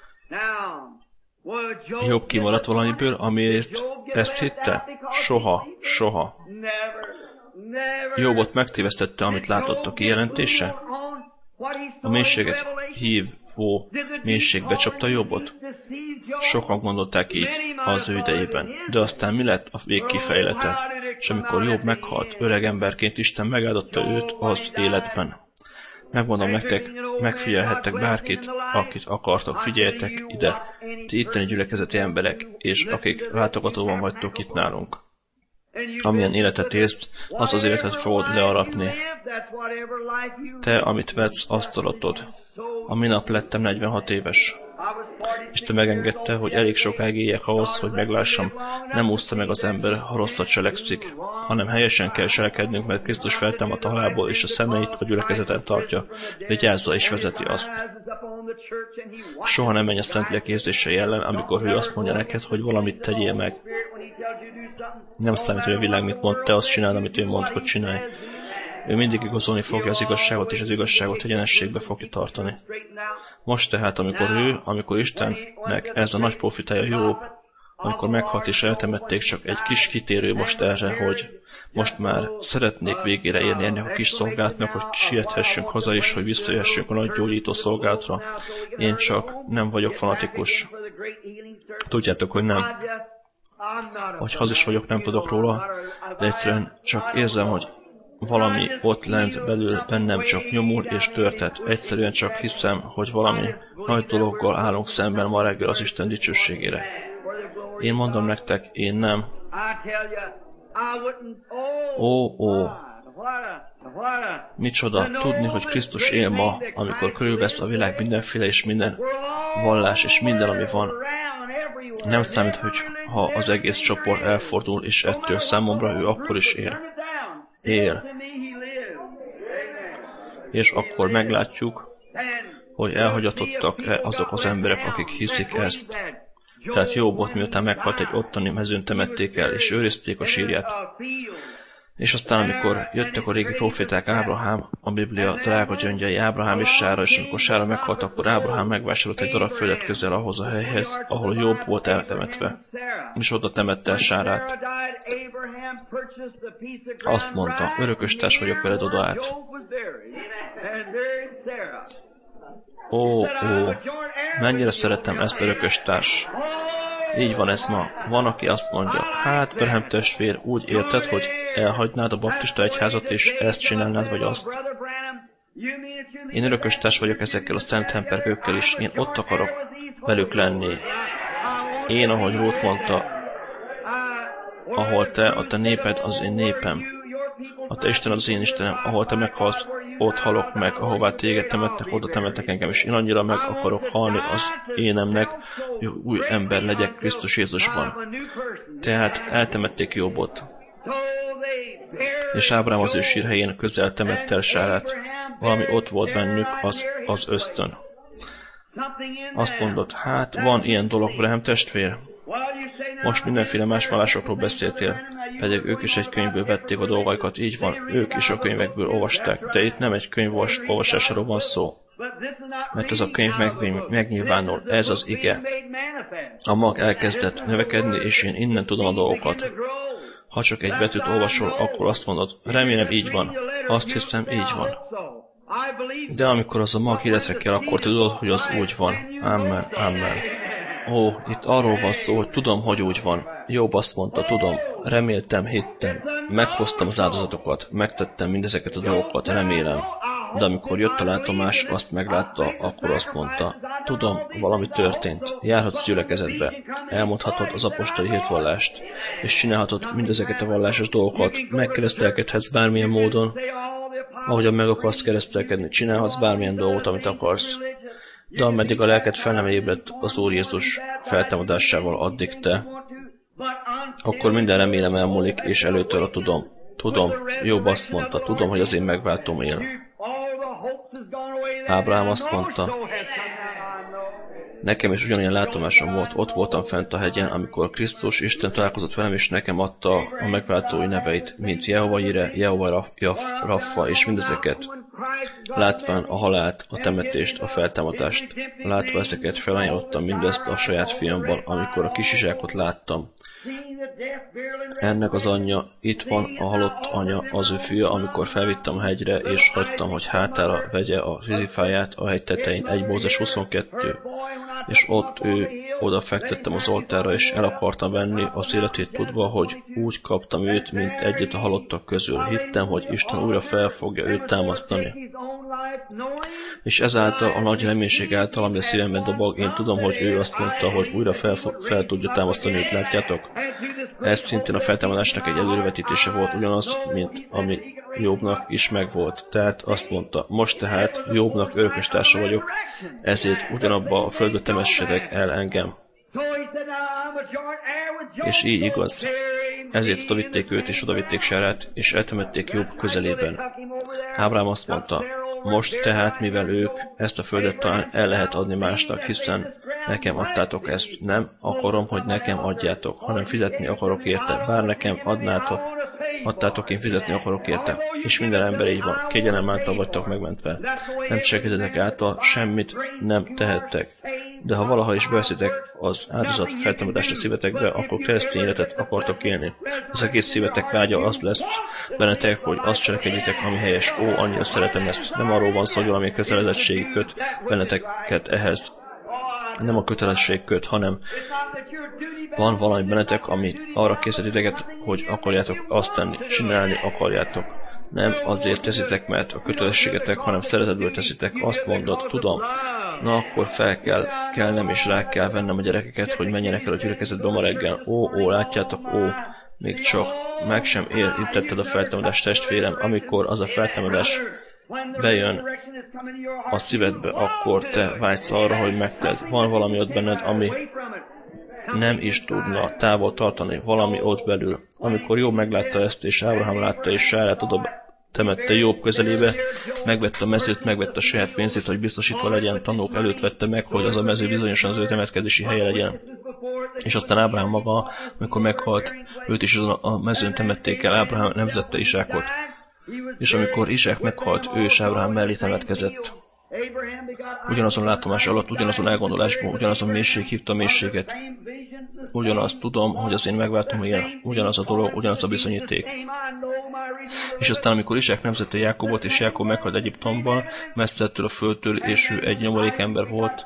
Jobb kimaradt valamiből, amiért ezt hitte? Soha, soha. Jobbot megtévesztette, amit látott a kijelentése? A mélységet hívó mélység becsapta Jobbot? Sokan gondolták így az ő idejében. De aztán mi lett a vég kifejlete? És amikor Jobb meghalt, öreg emberként Isten megáldotta őt az életben. Megmondom nektek, megfigyelhettek bárkit, akit akartok, figyeljetek ide, ti itteni gyülekezeti emberek, és akik látogatóban vagytok itt nálunk. Amilyen életet élsz, az az életet fogod learatni. Te, amit vetsz, azt aratod. A minap lettem negyvenhat éves. Isten megengedte, hogy elég sokáig éljek ahhoz, hogy meglássam, nem ússza meg az ember, ha rosszat cselekszik, hanem helyesen kell cselekednünk, mert Krisztus feltámadt a halálból, és a szemeit a gyülekezeten tartja, vigyázza és vezeti azt. Soha nem menj a Szentlélek érzései ellen, amikor ő azt mondja neked, hogy valamit tegyél meg. Nem számít, hogy a világ mit mond, te azt csináld, amit ő mond, hogy csinálj. Ő mindig igazolni fogja az igazságot, és az igazságot egyenességbe fogja tartani. Most tehát, amikor ő, amikor Istennek ez a nagy profitája Jobb, amikor meghalt és eltemették, csak egy kis kitérő most erre, hogy most már szeretnék végére érni ennek a kis szolgálatnak, hogy siethessünk haza is, hogy visszajöhessünk a nagy gyógyító szolgálatra. Én csak nem vagyok fanatikus. Tudjátok, hogy nem. Vagy haza is vagyok, nem tudok róla, de egyszerűen csak érzem, hogy valami ott lent belül bennem csak nyomul és törtet. Egyszerűen csak hiszem, hogy valami nagy dologgal állunk szemben ma reggel az Isten dicsőségére. Én mondom nektek, én nem. Ó, ó, micsoda, tudni, hogy Krisztus él ma, amikor körülvesz a világ mindenféle és minden vallás és minden, ami van. Nem számít, hogy ha az egész csoport elfordul, és ettől számomra ő akkor is él. Él. És akkor meglátjuk, hogy elhagyatottak-e azok az emberek, akik hiszik ezt. Tehát Jobbot, miután meghalt, egy ottani mezőn temették el, és őrizték a sírját. És aztán, amikor jöttek a régi proféták, Ábrahám, a Biblia drága gyöngyei, Ábrahám és Sára, és amikor Sára meghalt, akkor Ábrahám megvásárolt egy darab földet közel ahhoz a helyhez, ahol Jobb volt eltemetve. És oda temette el Sárát. Azt mondta, örököstárs vagyok veled oda át. Ó, ó, mennyire szeretem ezt örököstárs. Így van ez ma. Van, aki azt mondja, hát, Branham testvér, úgy érted, hogy elhagynád a baptista egyházat, és ezt csinálnád, vagy azt. Én örököstárs vagyok ezekkel a szent hempergőkkel is. Én ott akarok velük lenni. Én, ahogy Rót mondta, ahol te, a te néped, az én népem. A te Isten az én Istenem, ahol te meghalsz, ott halok meg, ahová téged temetnek, oda temetnek engem, és én annyira meg akarok halni az énemnek, hogy új ember legyek Krisztus Jézusban. Tehát eltemették Jobbot. És Ábrám az ő sírhelyén közel temette el Sárát. Valami ott volt bennük, az, az ösztön. Azt mondott, hát van ilyen dolog, Branham testvér? Most mindenféle más vallásokról beszéltél, pedig ők is egy könyvből vették a dolgaikat, így van, ők is a könyvekből olvasták, de itt nem egy könyv olvasásáról van szó, mert ez a könyv megnyilvánul, ez az ige. A mag elkezdett növekedni, és én innen tudom a dolgokat. Ha csak egy betűt olvasol, akkor azt mondod, remélem így van, azt hiszem így van. De amikor az a mag életre kell, akkor tudod, hogy az úgy van. Amen, amen. Ó, itt arról van szó, hogy tudom, hogy úgy van. Jobb azt mondta, tudom, reméltem, hittem, meghoztam az áldozatokat, megtettem mindezeket a dolgokat, remélem. De amikor jött a látomás, azt meglátta, akkor azt mondta, tudom, valami történt, járhatsz gyülekezetbe, elmondhatod az apostoli hitvallást, és csinálhatod mindezeket a vallásos dolgokat, megkeresztelkedhetsz bármilyen módon, ahogyan meg akarsz keresztelkedni, csinálhatsz bármilyen dolgot, amit akarsz. De ameddig a lelked fel nem ébredt az Úr Jézus feltámadásával, addig te, akkor minden remélem elmúlik, és előttől a tudom. Tudom, Jobb azt mondta, tudom, hogy az én megváltom él. Ábrahám azt mondta, nekem is ugyanilyen látomásom volt, ott voltam fent a hegyen, amikor Krisztus Isten találkozott velem, és nekem adta a megváltói neveit, mint Jehova Jire, Jehova Raffa, és mindezeket. Látván a halált, a temetést, a feltámadást, látva ezeket felajánlottam mindezt a saját fiamban, amikor a kis Izsákot láttam. Ennek az anyja, itt van a halott anya, az ő fia, amikor felvittem a hegyre, és hagytam, hogy hátára vegye a vizifáját a hegy tetején, egy Mózes huszonkettő. És ott ő, oda fektettem az oltára, és el akartam venni az életét tudva, hogy úgy kaptam őt, mint egyet a halottak közül. Hittem, hogy Isten újra fel fogja őt támasztani. És ezáltal a nagy reménység által, ami a szívemben dobog, én tudom, hogy ő azt mondta, hogy újra fel, fel tudja támasztani őt, látjátok? Ez szintén a feltámadásnak egy előrevetítése volt, ugyanaz, mint ami Jobbnak is megvolt. Tehát azt mondta, most tehát Jobbnak örököstársa vagyok, ezért ugyanabba a földbe temessetek el engem. És így igaz. Ezért odavitték őt, és odavitték Sárát, és eltemették Jobb közelében. Ábrahám azt mondta, most tehát, mivel ők ezt a földet talán el lehet adni másnak, hiszen nekem adtátok ezt, nem akarom, hogy nekem adjátok, hanem fizetni akarok érte, bár nekem adnátok, adtátok, én fizetni akarok érte. És minden ember így van, kegyelem által vagytok megmentve. Nem cselekedetek által, semmit nem tehettek. De ha valaha is beszitek az áldozat feltámadást a szívetekbe, akkor keresztény életet akartok élni. Az egész szívetek vágya az lesz bennetek, hogy azt cselekedjétek, ami helyes. Ó, annyira szeretem ezt. Nem arról van szó, hogy valami kötelezettség köt benneteket ehhez. Nem a kötelesség köt, hanem van valami bennetek, ami arra készítiteket, hogy akarjátok azt tenni, csinálni akarjátok. Nem azért teszitek, mert a kötelességetek, hanem szeretetből teszitek. Azt mondod, tudom, na akkor fel kell, kell nem és rá kell vennem a gyerekeket, hogy menjenek el a gyülekezetbe ma reggel. Ó, ó, látjátok, ó, még csak meg sem értetted a feltámadást, testvérem, amikor az a feltámadás bejön a szívedbe, akkor te vágysz arra, hogy megted. Van valami ott benned, ami nem is tudna távol tartani, valami ott belül. Amikor Jobb meglátta ezt, és Ábrahám látta, és Sárát oda temette Jobb közelébe, megvette a mezőt, megvette a saját pénzét, hogy biztosítva legyen, tanúk előtt vette meg, hogy az a mező bizonyosan az ő temetkezési helye legyen. És aztán Ábrahám maga, amikor meghalt, őt is a mezőn temették el, Ábrahám nemzette Izsákot. És amikor Izsák meghalt, ő és Ábrahám mellé temetkezett. Ugyanazon látomás alatt, ugyanazon elgondolásban, ugyanazon mélység hívta a mélységet. Ugyanazt tudom, hogy az én megváltom él. Ugyanaz a dolog, ugyanaz a bizonyíték. És aztán, amikor Izsák nemzette Jákobot, és Jákob meghalt Egyiptomban, messze ettől a földtől, és ő egy nyomorék ember volt,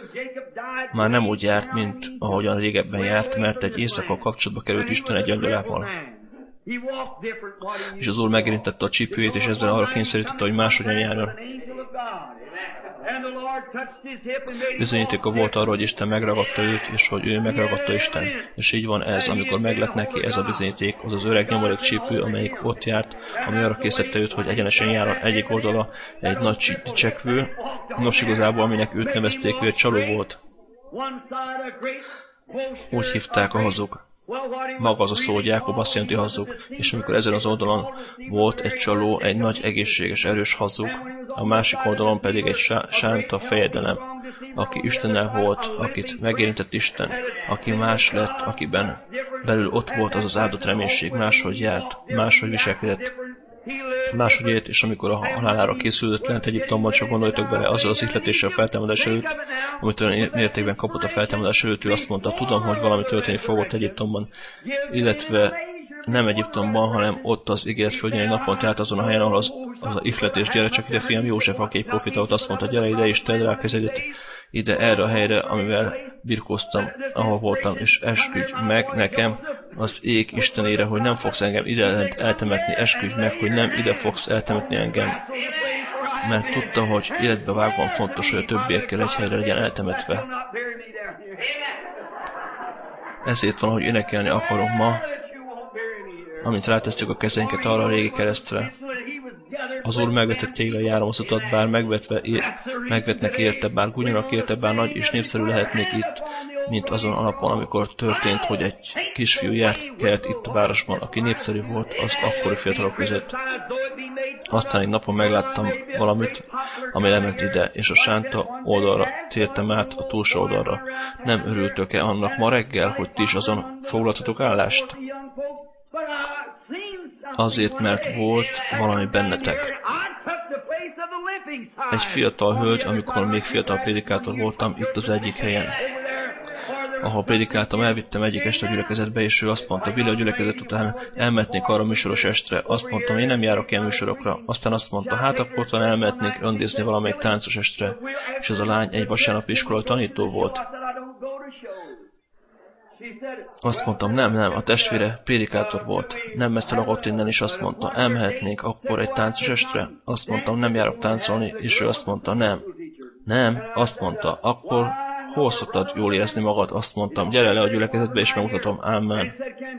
már nem úgy járt, mint ahogyan régebben járt, mert egy éjszaka kapcsolatba került Isten egy angyalával. És az Úr megérintette a csípőjét, és ezzel arra kényszerítette, hogy máshogyan járjon. Bizonyítéka volt arra, hogy Isten megragadta őt, és hogy ő megragadta Isten. És így van ez, amikor meglett neki ez a bizonyíték, az az öreg nyomorék csípő, amelyik ott járt, ami arra készítette őt, hogy egyenesen járjon egyik oldala egy nagy csekvő. Nos, igazából, aminek őt nevezték, ő egy csaló volt. Úgy hívták a hazug. Maga az a szó, hogy Jákob azt jelenti hazug, és amikor ezen az oldalon volt egy csaló, egy nagy, egészséges, erős hazug, a másik oldalon pedig egy sánta fejedelem, aki Istennel volt, akit megérintett Isten, aki más lett, akiben belül ott volt az az áldott reménység, máshogy járt, máshogy viselkedett, máshogy élt, és amikor a halálára készülött lent Egyiptomban, csak gondoljatok bele, azzal az ihletéssel a feltámadás előtt, amit olyan mértékben kapott a feltámadás előtt, ő azt mondta, tudom, hogy valami történni fogott Egyiptomban, illetve nem Egyiptomban, hanem ott az ígéret földjén egy napon, tehát azon a helyen, ahol az, az a ihletés, gyere csak ide, fiam, József, aki egy profita, ott azt mondta, gyere ide, és tedd rá kezedet ide, erre a helyre, amivel birkóztam, ahol voltam, és esküdj meg nekem az ég Istenére, hogy nem fogsz engem ide eltemetni, esküdj meg, hogy nem ide fogsz eltemetni engem. mert tudta, hogy életbe vágóan fontos, hogy a többiekkel egy helyre legyen eltemetve. Ezért van, hogy énekelni akarunk ma, amint rátesszük a kezeinket arra a régi keresztre. Az Úr megvetett tégla járomhoz utat, bár megvetve, é- megvetnek érte, bár gúnyonak érte, bár nagy és népszerű lehetnék itt, mint azon a napon, amikor történt, hogy egy kisfiú járt kelt itt a városban, aki népszerű volt az akkori fiatalok között. Aztán egy napon megláttam valamit, ami lement ide, és a sánta oldalra tértem át a túlsó oldalra. Nem örültök-e annak ma reggel, hogy ti is azon foglaltatok állást? Azért, mert volt valami bennetek. Egy fiatal hölgy, amikor még fiatal prédikátor voltam, itt az egyik helyen. Ahol prédikáltam, elvittem egyik este a gyülekezetbe, és ő azt mondta, Billy, a gyülekezet után elmehetnék arra a műsoros estre. Azt mondtam, én nem járok ilyen műsorokra. Aztán azt mondta, hát akkor ott van, elmehetnék randézni valamelyik táncos estre. És az a lány egy vasárnapi iskola tanító volt. Azt mondtam, nem, nem, a testvére prédikátor volt. Nem messze lakott innen, és azt mondta, elmehetnénk akkor egy táncos estre? Azt mondtam, nem járok táncolni, és ő azt mondta, nem. Nem, azt mondta, akkor hol szoktad jól érezni magad? Azt mondtam, gyere le a gyülekezetbe, és megmutatom, ámen.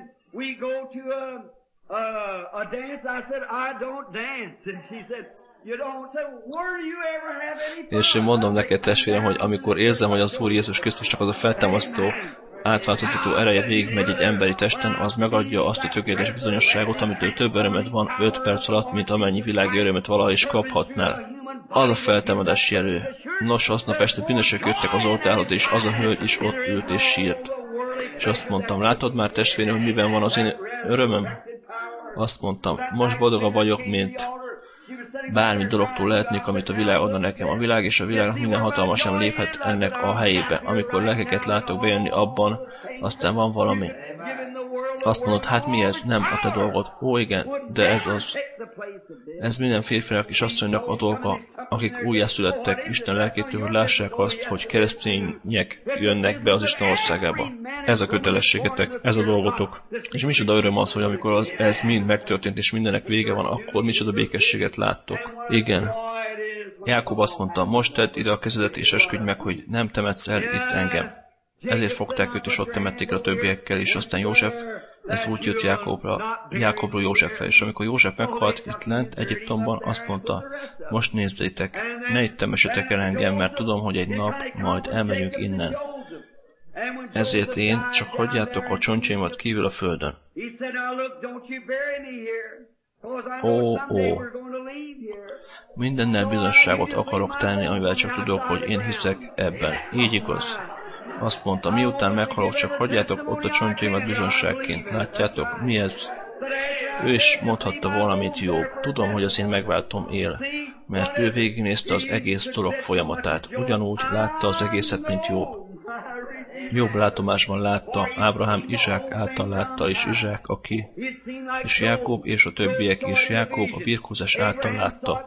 És én mondom neked, testvérem, hogy amikor érzem, hogy az Úr Jézus Krisztusnak az a feltámasztó, átváltoztató ereje végigmegy egy emberi testen, az megadja azt a tökéletes bizonyosságot, amitől több örömet van öt perc alatt, mint amennyi világi örömet valaha is kaphatnál. Az a feltámadási erő. Nos, aznap este bűnösök jöttek az oltárhoz, és az a hölgy is ott ült és sírt. És azt mondtam, látod már testvérem, hogy miben van az én örömöm? Azt mondtam, most boldogabb vagyok, mint bármi dologtól lehetnék, amit a világ adna nekem. A világ és a világnak minden hatalma sem léphet ennek a helyébe. Amikor lelkeket látok bejönni abban, aztán van valami. Azt mondod, hát mi ez? Nem a te dolgod. Ó, igen, de ez az. Ez minden férfinak és asszonynak a dolga, akik újjászülettek Isten lelkétől, hogy lássák azt, hogy keresztények jönnek be az Isten országába. Ez a kötelességetek, ez a dolgotok. És micsoda öröm az, hogy amikor ez mind megtörtént, és mindenek vége van, akkor micsoda békességet láttok. Igen. Jákob azt mondta, most tedd ide a kezedet, és esküdj meg, hogy nem temetsz el itt engem. Ezért fogták őt, és ott temették a többiekkel, és aztán József, ez úgy jött Jákobra, Jákobról Józsefre, és amikor József meghalt itt lent Egyiptomban, azt mondta, most nézzétek, ne itt temessetek el engem, mert tudom, hogy egy nap majd elmegyünk innen. Ezért én csak hagyjátok a csontjaimat kívül a földön. Ó, ó, mindennel bizonyságot akarok tenni, amivel csak tudok, hogy én hiszek ebben. Így igaz. Azt mondta, miután meghalok, csak hagyjátok ott a csontjaimat bizonságként. Látjátok, mi ez? Ő is mondhatta valamit jobb. Tudom, hogy az én megváltom él, mert ő végignézte az egész dolog folyamatát. Ugyanúgy látta az egészet, mint Jobb. Jobb látomásban látta, Ábrahám Izsák által látta, és Izsák, aki, és Jákob és a többiek, és Jákob a birkózás által látta.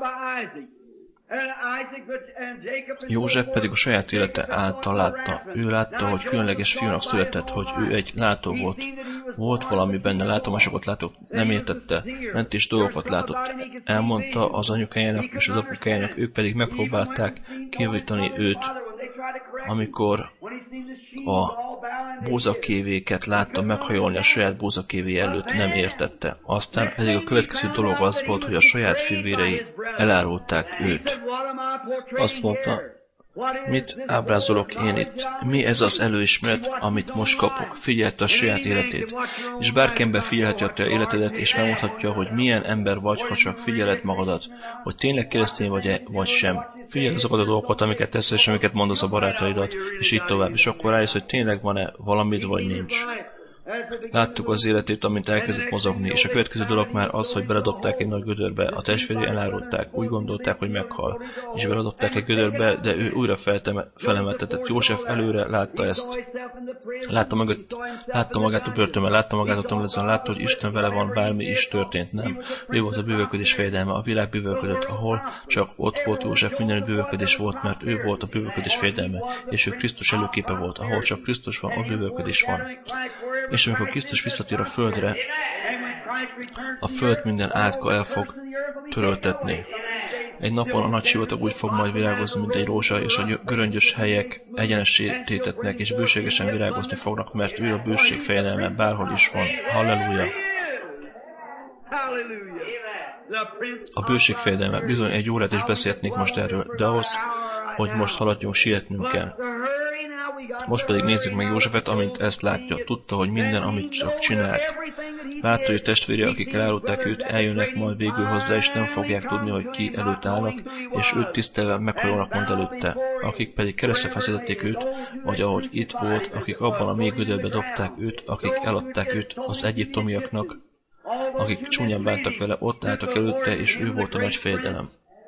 József pedig a saját élete által látta. Ő látta, hogy különleges fiúnak született, hogy ő egy látó volt. Volt valami benne, látomásokat látott, nem értette, mentés dolgokat látott. Elmondta az anyukájának és az apukájának, ők pedig megpróbálták kijavítani őt. Amikor a búzakévéket látta meghajolni a saját búzakévé előtt, nem értette. Aztán pedig a következő dolog az volt, hogy a saját fivérei elárulták őt. Azt mondta, mit ábrázolok én itt? Mi ez az előismeret, amit most kapok? Figyelte a saját életét. És bárki ember figyelheti a te életedet, és megmondhatja, hogy milyen ember vagy, ha csak figyeled magadat, hogy tényleg keresztény vagy-e, vagy sem. Figyelj azokat a dolgokat, amiket teszel, és amiket mondasz a barátaidat, és így tovább. És akkor rájössz, hogy tényleg van-e valamit, vagy nincs. Láttuk az életét, amint elkezdett mozogni, és a következő dolog már az, hogy beledobták egy nagy gödörbe, a testvérei elárulták, úgy gondolták, hogy meghal, és beledobták egy gödörbe, de ő újra felemeltetett. József előre látta ezt. Látta, magát, látta magát a börtönben, látta magát a tomlezben, látta, hogy Isten vele van, bármi is történt, nem. Ő volt a bűvölködés fejedelme, a világ bűvölködött, ahol csak ott volt József, mindenütt bűvölködés volt, mert ő volt a bűvölködés fejedelme, és ő Krisztus előképe volt, ahol csak Krisztus van, ott bűvölködés van. És amikor Krisztus visszatér a földre, a föld minden átka el fog töröltetni. Egy napon a nagy sivatag úgy fog majd virágozni, mint egy rózsa, és a göröngyös helyek egyenessé tétetnek, és bőségesen virágozni fognak, mert ő a bőség fejedelme, bárhol is van. Halleluja! A bőség fejedelme. Bizony egy órát is beszélhetnék most erről, de ahhoz, hogy most haladjunk, sietnünk kell. Most pedig nézzük meg Józsefet, amint ezt látja. Tudta, hogy minden, amit csak csinált. Látta, hogy testvére, akik elárulták őt, eljönnek majd végül hozzá, és nem fogják tudni, hogy ki előtt állnak, és őt tisztelve meghajolnak majd előtte. Akik pedig keresztre feszítették őt, vagy ahogy itt volt, akik abban a mély gödörbe dobták őt, akik eladták őt az egyiptomiaknak, akik csúnyán bántak vele, ott álltak előtte, és ő volt a nagy fejedelem.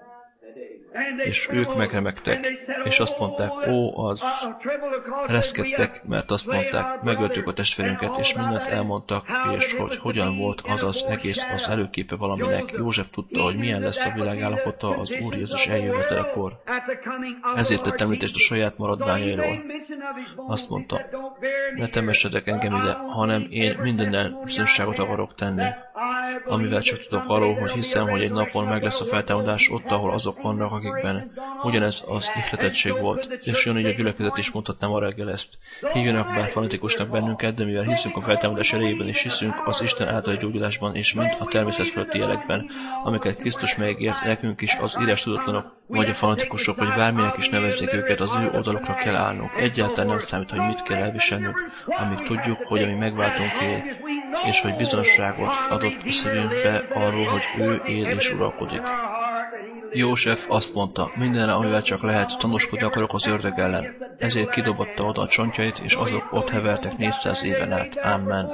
És ők megremegtek, és azt mondták, ó, az. Reszkedtek, mert azt mondták, megöltük a testvérünket, és mindent elmondtak, és hogy hogyan volt az az egész az előképe valaminek. József tudta, hogy milyen lesz a világ állapota az Úr Jézus eljövetelekor. Ezért tett említést a saját maradványairól. Azt mondta, ne temessedek engem ide, hanem én mindennel bizonyságot akarok tenni. Amivel csak tudok arról, hogy hiszem, hogy egy napon meg lesz a feltámadás ott, ahol azok vannak, akikben ugyanez az ihletettség volt. És jön így a gyülekezet is, mondhatnám a reggel ezt. Hívjanak bár fanatikusnak bennünket, de mivel hiszünk a feltámadás erejében, és hiszünk az Isten által gyógyulásban, és mind a természet fölötti jelekben, amiket Krisztus megígért, nekünk is az írás tudatlanok, vagy a fanatikusok, vagy bárminek is nevezzék őket, az ő oldalukra kell állnunk. Egyáltalán nem számít, hogy mit kell elviselnünk, amíg tudjuk, hogy ami megváltunk él, és hogy bizonságot adott a szívünkbe arról, hogy ő él és uralkodik. József azt mondta, mindenre, amivel csak lehet, tanúskodni akarok az ördög ellen. Ezért kidobatta oda a csontjait, és azok ott hevertek négyszáz éven át. Amen.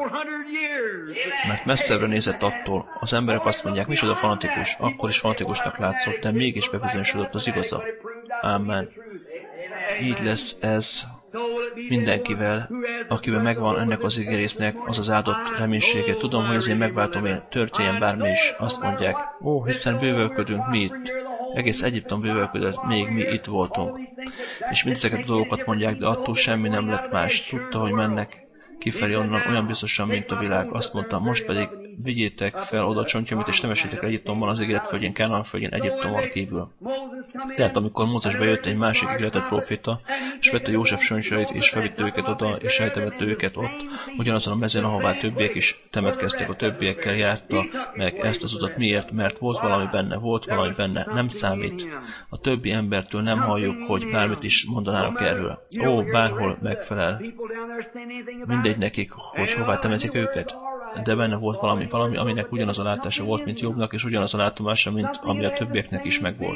Mert messzebbre nézett attól. Az emberek azt mondják, micsoda fanatikus, akkor is fanatikusnak látszott, de mégis bebizonyosodott az igaza. Amen. Így lesz ez mindenkivel, akiben megvan ennek az ígérésznek az az áldott reménysége. Tudom, hogy azért megváltom én, történjen bármi is. Azt mondják, ó, hiszen bővölködünk mi itt. Egész Egyiptom bővölködött, még mi itt voltunk. És mindezeket a dolgokat mondják, de attól semmi nem lett más. Tudta, hogy mennek kifelé onnan, olyan biztosan, mint a világ. Azt mondta, most pedig vigyétek fel oda a csontjaimat, és temessétek Egyiptomban, az ígéret földjén, Kánaán földjén, Egyiptomon kívül. Tehát amikor Mózes bejött, egy másik ígéretet próféta, és vette József csontjait, és felvitte őket oda, és eltemette őket ott, ugyanazon a mezőn, ahová többiek is temetkeztek, a többiekkel járta meg ezt az utat. Miért? Mert volt valami benne, volt valami benne, nem számít. A többi embertől nem halljuk, hogy bármit is mondanának erről. Ó, bárhol megfelel. Mindegy nekik, hogy hová temetik őket. De benne volt valami, valami, aminek ugyanaz a látása volt, mint Jobbnak, és ugyanaz a látomása, mint ami a többieknek is megvolt.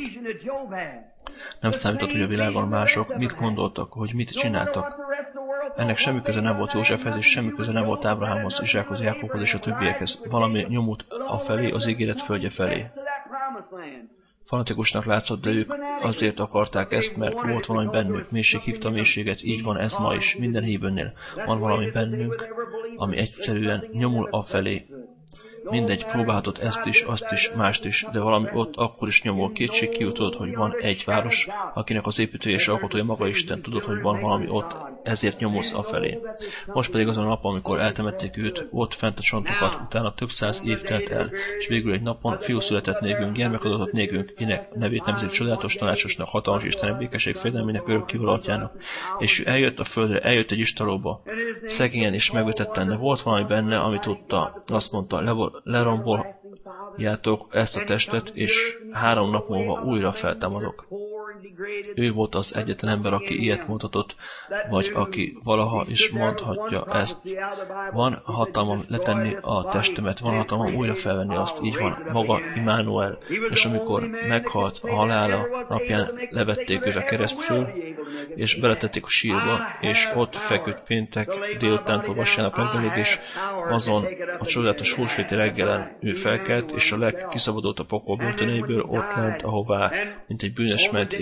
Nem számított, hogy a világon mások mit gondoltak, hogy mit csináltak. Ennek semmi köze nem volt Józsefhez, és semmi köze nem volt Ábrahámhoz, Izsákhoz, Jákobhoz és a többiekhez. Valami nyomult a felé, az ígéret földje felé. Fanatikusnak látszott, de ők azért akarták ezt, mert volt valami bennük. Mélység hívta a mélységet, így van ez ma is, minden hívőnél. Van valami bennünk, ami egyszerűen nyomul afelé. Mindegy, próbálhatott ezt is, azt is, mást is, de valami ott akkor is nyomul. Kétség kívül tudod, hogy van egy város, akinek az építője és alkotója maga Isten, tudod, hogy van valami ott, ezért nyomulsz afelé. Most pedig azon a napon, amikor eltemették őt, ott fent a csontokat, utána több száz év telt el, és végül egy napon fiú született nékünk, gyermek adatott nékünk, kinek nevét nevezik csodálatos tanácsosnak, hatalmas Istenek, békesség, fejedelmének, örök kivalótjának. És ő eljött a földre, eljött egy istalóba, szegényen és megvetetten, de volt valami benne, amit tudta. Azt mondta, leromboljátok ezt a testet, és három nap múlva újra feltámadok. Ő volt az egyetlen ember, aki ilyet mondhatott, vagy aki valaha is mondhatja ezt. Van hatalmam letenni a testemet, van hatalmam újra felvenni azt, így van, maga Immanuel. És amikor meghalt a halála napján, levették őt a keresztről, és beletették a sírba, és ott feküdt péntek délutántól vasárnap reggelig, és azon a csodálatos húsvéti reggelen ő felkelt, és a legkiszabadult a pokol börtöneiből ott lent, ahová, mint egy bűnös ment,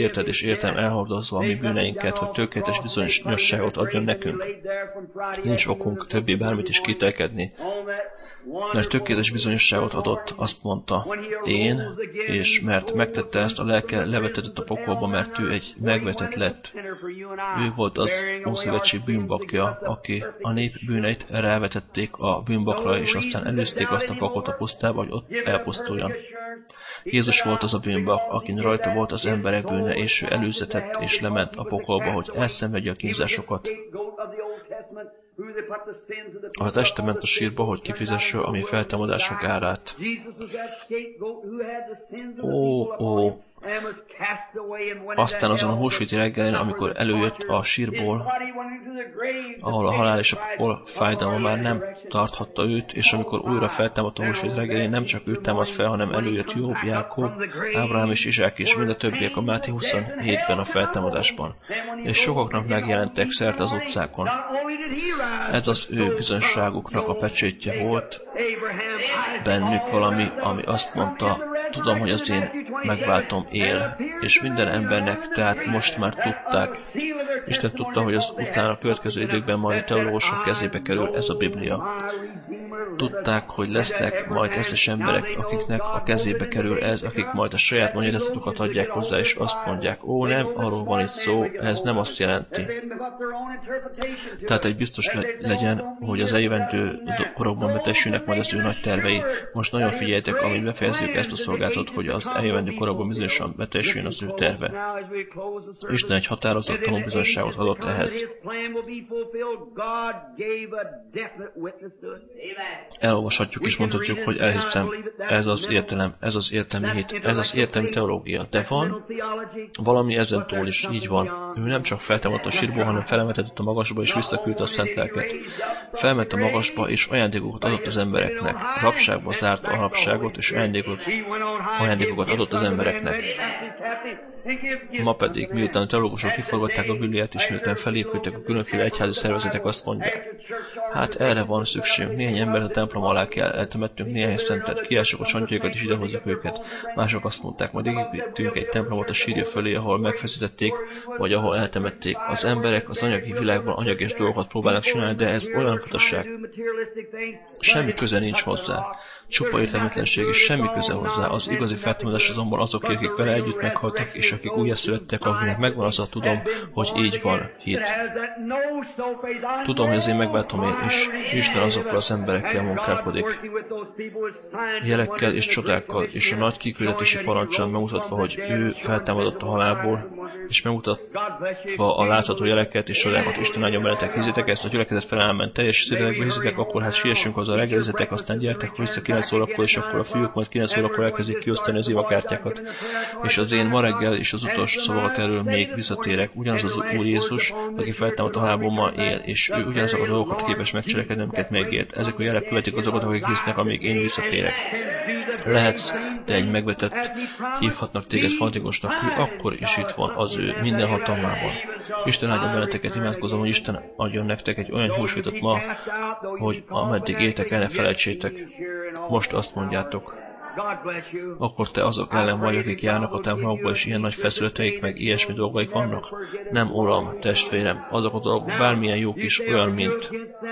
érted és értem elhordozva a mi bűneinket, hogy tökéletes bizonyosságot adjon nekünk. Nincs okunk többé bármit is kételkedni, mert tökéletes bizonyosságot adott, azt mondta, én, és mert megtette ezt, a lelke levetedett a pokolba, mert ő egy megvetett lett. Ő volt az Ószövetség bűnbakja, aki a nép bűneit rávetették a bűnbakra, és aztán előzték azt a bakot a pusztába, hogy ott elpusztuljon. Jézus volt az a bűnbak, akin rajta volt az emberek bűne, és ő előzetett és lement a pokolba, hogy elszenvedje a kínzásokat. A teste ment a sírba, hogy kifizesse a mi feltámadásunk árát. Ó, ó! Aztán azon a húsvéti reggelén, amikor előjött a sírból, ahol a halál és a pokol fájdalma már nem tarthatta őt, és amikor újra feltámadt a húsvét reggelén, nem csak őt támadt fel, hanem előjött Jobb, Jákob, Ábrahám és Izsák és mind a többiek a Máté huszonhétben a feltámadásban. És sokaknak megjelentek szerte az utcákon. Ez az ő bizonyságuknak a pecsétje volt, bennük valami, ami azt mondta, tudom, hogy az én megváltom él, és minden embernek, tehát most már tudták. Isten tudta, hogy az utána a következő időkben majd a teológusok kezébe kerül ez a Biblia. Tudták, hogy lesznek majd ezes emberek, akiknek a kezébe kerül ez, akik majd a saját magyarázatukat adják hozzá, és azt mondják, ó, nem, arról van itt szó, ez nem azt jelenti. Tehát egy biztos le- legyen, hogy az eljövendő korokban betesülnek majd az ő nagy tervei. Most nagyon figyeljetek, amint befejezzük ezt a szolgálatot, hogy az eljövendő korokban bizonyosan betesüljön az ő terve. Isten egy határozott tanúbizonyságot adott ehhez. Elolvashatjuk és mondhatjuk, hogy elhiszem, ez az értelem, ez az értelmi hit, ez az értelmi teológia. De van valami ezen túl is, így van. Ő nem csak feltámadt a sírból, hanem felemelkedett a magasba és visszaküldte a szent lelket. Felment a magasba és ajándékokat adott az embereknek. Rabságba zárta a rabságot és ajándékot, ajándékokat adott az embereknek. Ma pedig, miután a teológusok kiforgatták a Bibliát, és miután felépültek a különféle egyházi szervezetek, azt mondják, hát erre van szükségünk, néhány embert a templom alá kell, eltemettünk néhány szentet, kiássuk a csontjaikat és idehozzuk őket. Mások azt mondták, majd építünk egy templomot a sírja fölé, ahol megfeszítették, vagy ahol eltemették. Az emberek az anyagi világban anyagos dolgokat próbálnak csinálni, de ez olyan futaság. Semmi köze nincs hozzá. Csupa értelmetlenség, és semmi köze hozzá. Az igazi feltámadás azonban azok, akik vele együtt meghaltak, és akik újjászülettek, akinek megvan az a tudom, hogy így van hit. Tudom, hogy az én megváltom én, és Isten azokkal az emberekkel munkálkodik. Jelekkel és csodákkal, és a nagy kiküldetési parancsal megmutatva, hogy ő feltámadott a halálból, és megmutatva a látható jeleket és csodákat. Isten áldjon beletek, hiszitek ezt, a gyülekezet felállment teljes szívekbe, hiszitek, akkor hát siessünk haza, reggelizetek, aztán gyertek vissza kilenc órakor, és akkor a fiúk majd kilenc órakor elkezdik kiosztani az ivakártyákat. És az én ma reggel és az utolsó szavakat erről még visszatérek. Ugyanaz az Úr Jézus, aki feltámadt a halálból, ma él, és ő ugyanazokat a dolgokat képes megcselekedni, amiket megélt. Ezek a jelek követik azokat, akik hisznek, amíg én visszatérek. Lehetsz te egy megvetett, hívhatnak téged fanatikusnak, ő akkor is itt van az ő minden hatalmában. Isten áldjon benneteket, imádkozom, hogy Isten adjon nektek egy olyan húsvétot ma, hogy ameddig éltek, el ne felejtsétek. Most azt mondjátok, akkor te azok ellen vagy, akik járnak a templomokba, és ilyen nagy feszületeik, meg ilyesmi dolgaik vannak? Nem, Uram, testvérem, azok a dolgok bármilyen jók is, olyan, mint...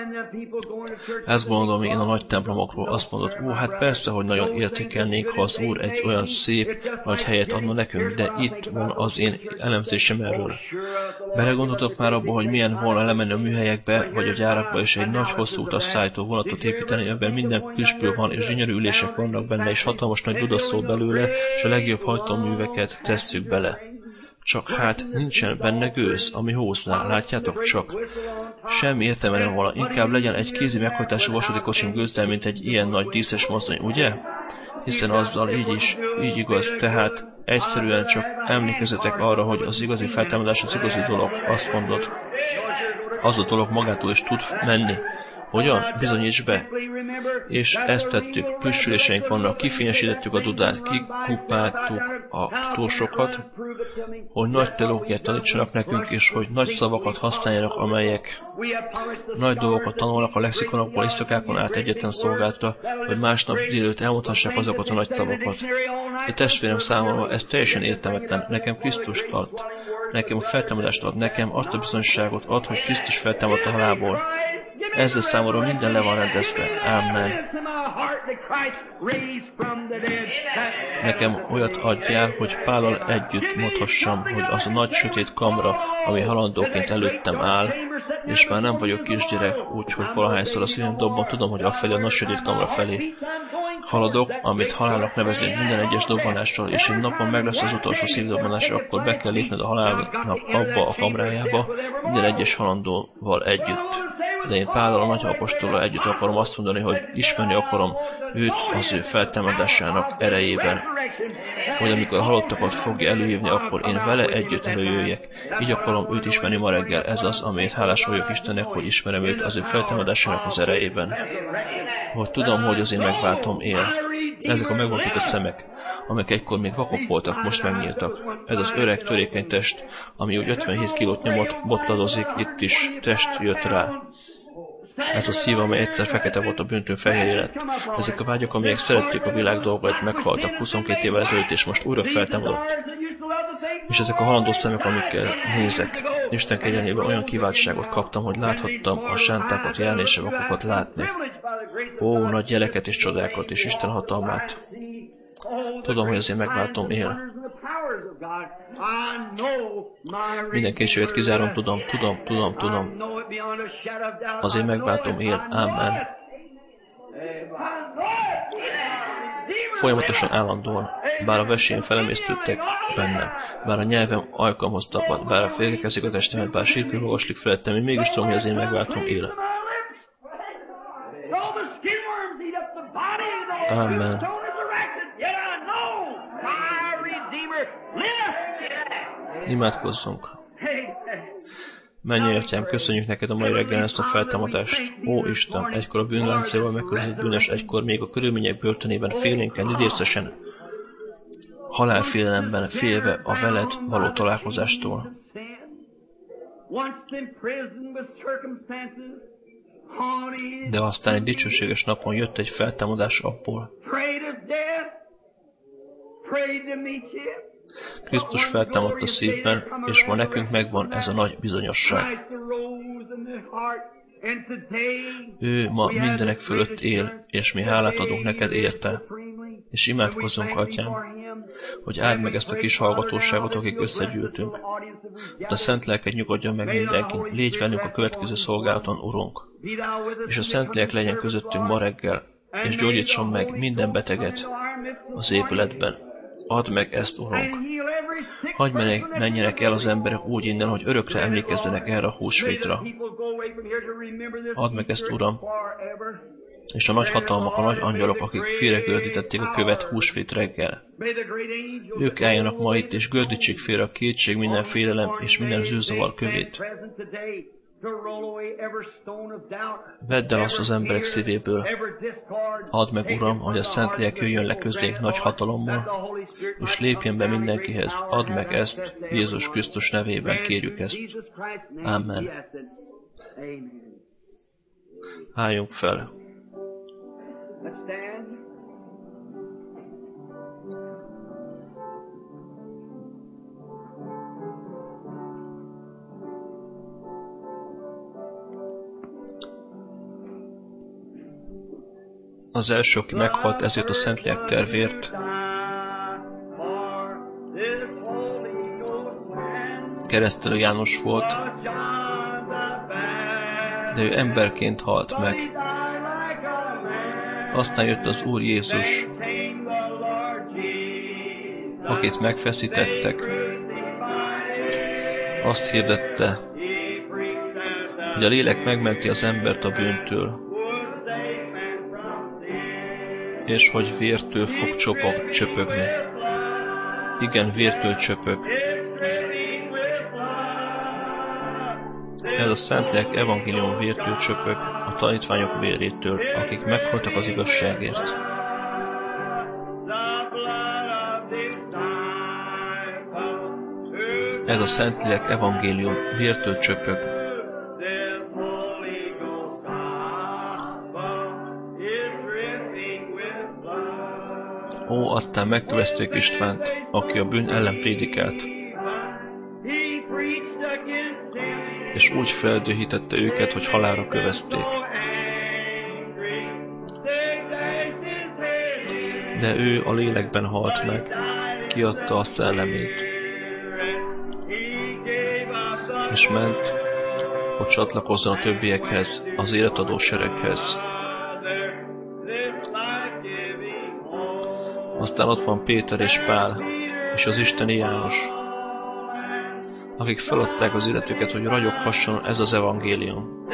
Ezt gondolom én a nagy templomokról, azt mondod, ó, hát persze, hogy nagyon értékelnénk, ha az Úr egy olyan szép, nagy helyet adna nekünk, de itt van az én elemzésem erről. Belegondoltok már abba, hogy milyen volna lemenni a műhelyekbe, vagy a gyárakba, és egy nagy, hosszú utas szállító vonatot építeni, ebben minden püspül van, és gyönyörű ülések vannak benne, és hatalmas nagy dudasz szól belőle, és a legjobb hajtóműveket tesszük bele. Csak hát nincsen benne gőz, ami hózná, látjátok csak. Semmi értelme nem vala, inkább legyen egy kézi meghajtású vasúti kocsim gőzzel, mint egy ilyen nagy díszes mozdony, ugye? Hiszen azzal így is, így igaz, tehát egyszerűen csak emlékezzetek arra, hogy az igazi feltámadás az igazi dolog, azt mondod. Az a dolog magától is tud menni. Hogyan? Bizonyíts be. És ezt tettük. Püspüléseink vannak, kifényesítettük a dudát, kikupáltuk a túlsokat, hogy nagy teológiát tanítsanak nekünk, és hogy nagy szavakat használjanak, amelyek nagy dolgokat tanulnak a lexikonokból éjszakákon át egyetlen szolgáltra, hogy másnap délőtt elmondhassák azokat a nagy szavakat. A testvérem számomra ez teljesen értelmetlen. Nekem Krisztust ad. Nekem a feltámadást ad. Nekem azt a bizonyságot ad, hogy Krisztus feltámadt a halálból. Ezzel számomra minden le van rendezve. Amen. Nekem olyat adjál, hogy Pállal együtt mondhassam, hogy az a nagy sötét kamra, ami halandóként előttem áll, és már nem vagyok kisgyerek, úgyhogy valahányszor a szívem dobban, tudom, hogy afelé a nagy sötét kamra felé haladok, amit halálnak nevezünk minden egyes dobbanással, és egy napon meg lesz az utolsó szívdobbanás, akkor be kell lépned a halálnak abba a kamrájába, minden egyes halandóval együtt. De én Pállal a nagy apostollal együtt akarom azt mondani, hogy ismerni akarom őt az ő feltámadásának erejében, hogy amikor a halottakat fogja előhívni, akkor én vele együtt előjöjjek. Így akarom őt ismerni ma reggel. Ez az, amit hálás vagyok Istennek, hogy ismerem őt az ő feltámadásának az erejében. Hogy tudom, hogy az én megváltom él. Ezek a megvakított szemek, amik egykor még vakok voltak, most megnyíltak. Ez az öreg, törékeny test, ami úgy ötvenhét kilót nyomott, botladozik, itt is test jött rá. Ez a szív, amely egyszer fekete volt, a bűntől fehér lett. Ezek a vágyak, amelyek szerették a világ dolgait, meghaltak huszonkét évvel ezelőtt, és most újra feltámadott. És ezek a halandó szemek, amikkel nézek. Isten kegyelmében olyan kiváltságot kaptam, hogy láthattam a sántákat járni, és a vakokat látni. Ó, nagy jeleket és csodákat, és Isten hatalmát. Tudom, hogy az én megváltom él. Minden kétséget kizárom, tudom, tudom, tudom, tudom. Az én megváltom él. Amen. Folyamatosan állandóan, bár a vesélyem felemésztődtek bennem, bár a nyelvem ajkamhoz tapad, bár a félrekezik a testemet, bár sírkő magaslik felettem, én mégis tudom, hogy az én megváltom él. Amen. Imádkozzunk. Menj, Atyám, köszönjük neked a mai reggelen ezt a feltámadást. Ó, Isten, egykor a bűnláncával megközelített bűnös, egykor még a körülmények börtönében félénken, idéztesen, halálfélelemben félve a veled való találkozástól. De aztán egy dicsőséges napon jött egy feltámadás abból. Krisztus feltámadt a szívben, és ma nekünk megvan ez a nagy bizonyosság. Ő ma mindenek fölött él, és mi hálát adunk neked érte. És imádkozzunk, Atyám, hogy áld meg ezt a kis hallgatóságot, akik összegyűltünk. De a szent lelked nyugodjon meg mindenkit, légy velünk a következő szolgálaton, Urunk. És a szent lélek legyen közöttünk ma reggel, és gyógyítson meg minden beteget az épületben. Add meg ezt, Urunk. Hadd menjenek el az emberek úgy innen, hogy örökre emlékezzenek erre a húsvétra. Add meg ezt, Uram. És a nagy hatalmak, a nagy angyalok, akik félregördítették a követ húsvét reggel. Ők álljanak ma itt, és gördítsék félre a kétség, minden félelem és minden zűrzavar kövét. Vedd el azt az emberek szívéből. Add meg, Uram, hogy a Szent Lélek jöjjön le közénk nagy hatalommal, és lépjen be mindenkihez. Add meg ezt, Jézus Krisztus nevében kérjük ezt. Amen. Álljunk fel. Az első, aki meghalt ezért a Szentlélek tervért, Keresztelő János volt, de ő emberként halt meg. Aztán jött az Úr Jézus, akit megfeszítettek. Azt hirdette, hogy a lélek megmenti az embert a bűntől, és hogy vértől fog csopog, csöpögni. Igen, vértől csöpög. Ez a Szentlélek evangélium vértől csöpög a tanítványok vérétől, akik meghaltak az igazságért. Ez a Szentlélek evangélium vértől csöpög. Ó, aztán megkövezték Istvánt, aki a bűn ellen prédikált, és úgy feldühítette őket, hogy halálra kövezték. De ő a lélekben halt meg, kiadta a szellemét, és ment, hogy csatlakozzon a többiekhez, az életadó sereghez. Aztán ott van Péter és Pál, és az isteni János, akik feladták az életüket, hogy ragyoghasson ez az evangélium.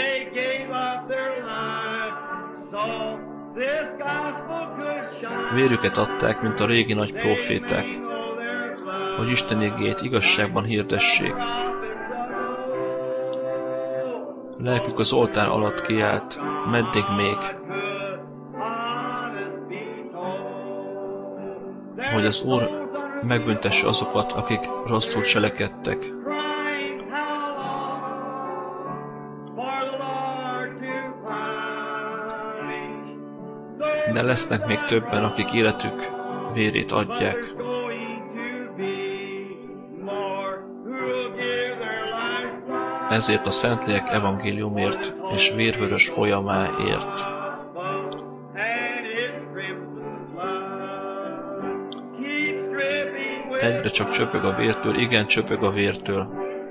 Vérüket adták, mint a régi nagy próféták, hogy Isten igéjét igazságban hirdessék. Lelkük az oltár alatt kiállt, meddig még, hogy az Úr megbüntesse azokat, akik rosszul cselekedtek. De lesznek még többen, akik életük vérét adják. Ezért a Szentlélek evangéliumért és vérvörös folyamáért. Egyre csak csöpög a vértől, igen, csöpög a vértől.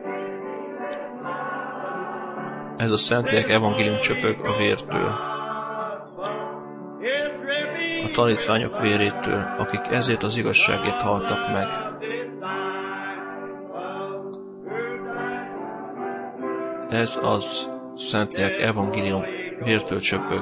Ez a Szentlélek evangélium csöpög a vértől. A tanítványok vérétől, akik ezért az igazságért haltak meg. Ez az Szentlélek evangélium vértől csöpög.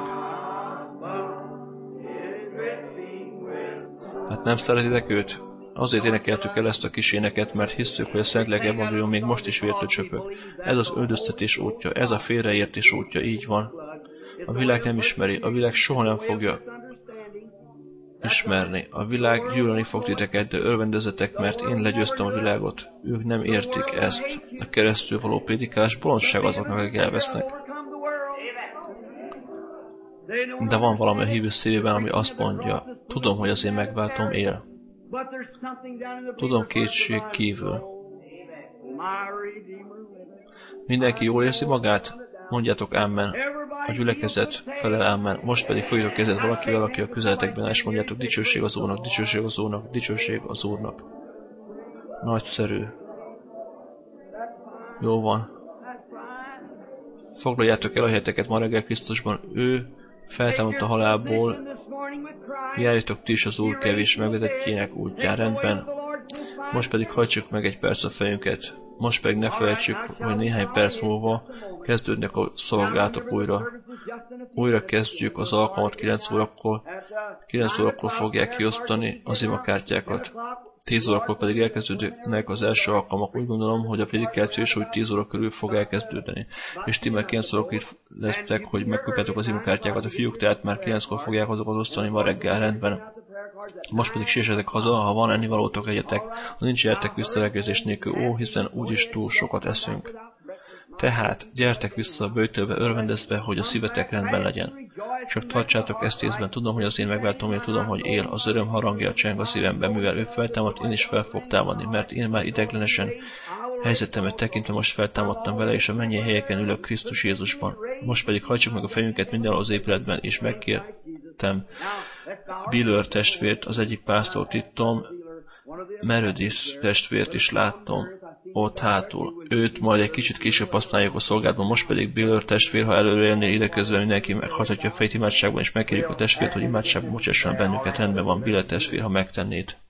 Hát nem szeretitek őt? Azért énekeltük el ezt a kis éneket, mert hisszük, hogy a Szentlélek evangélium még most is vértől csöpög. Ez az üldöztetés útja, ez a félreértés útja, így van. A világ nem ismeri, a világ soha nem fogja ismerni. A világ gyűlölni fog titeket, de örvendezetek, mert én legyőztem a világot. Ők nem értik ezt. A keresztül való prédikálás bolondság azoknak, akik elvesznek. De van valami a hívő szívében, ami azt mondja, tudom, hogy az én megváltom él. Tudom kétség kívül. Mindenki jól érzi magát? Mondjátok ámen. A gyülekezet felel ámen. Most pedig fogjatok kezet valakivel, aki a közeletekben áll, és mondjátok dicsőség az Úrnak, dicsőség az Úrnak, dicsőség az Úrnak. Nagyszerű. Jó van. Foglaljátok el a helyeteket ma reggel Krisztusban. Ő feltámadt a halálból. Járjatok ti is az Úr kevés megvetettjének útján, rendben. Most pedig hajtsuk meg egy perc a fejünket. Most pedig ne felejtsük, hogy néhány perc múlva kezdődnek a szolgálatok újra. Újra kezdjük az alkalmat kilenc órakor. kilenc órakor fogják kiosztani az imakártyákat. tíz órakor pedig elkezdődnek az első alkalmak. Úgy gondolom, hogy a prédikáció is úgy tíz óra körül fog elkezdődni. És ti már kilenc órakor itt lesztek, hogy megkapjátok az imakártyákat. A fiúk tehát már kilenckor fogják azokat osztani ma reggel, rendben. Most pedig siesetek haza, ha van ennivalótok, egyetek, ha nincs, gyertek vissza reggelizés nélkül, ó, hiszen úgyis túl sokat eszünk. Tehát gyertek vissza a böjtőbe örvendezve, hogy a szívetek rendben legyen. Csak tartsátok ezt észben, tudom, hogy az én megváltom, én tudom, hogy él, az öröm harangja cseng a szívemben, mivel ő feltámadt, én is fel fog támadni, mert én már ideglenesen helyzetemet tekintve most feltámadtam vele, és a mennyei helyeken ülök Krisztus Jézusban. Most pedig hajtsuk meg a fejünket mindenhol az épületben, és megkértem Biller testvért, az egyik pásztor tittom, Meredith testvért is láttam ott hátul. Őt majd egy kicsit később használjuk a szolgálatban, most pedig Biller testvér, ha előre élnél ide közben mindenki meghagyhatja a fejt imádságban, és megkérjük a testvért, hogy imádságban bocsásson bennünket. Rendben van, Biller testvér, ha megtennéd.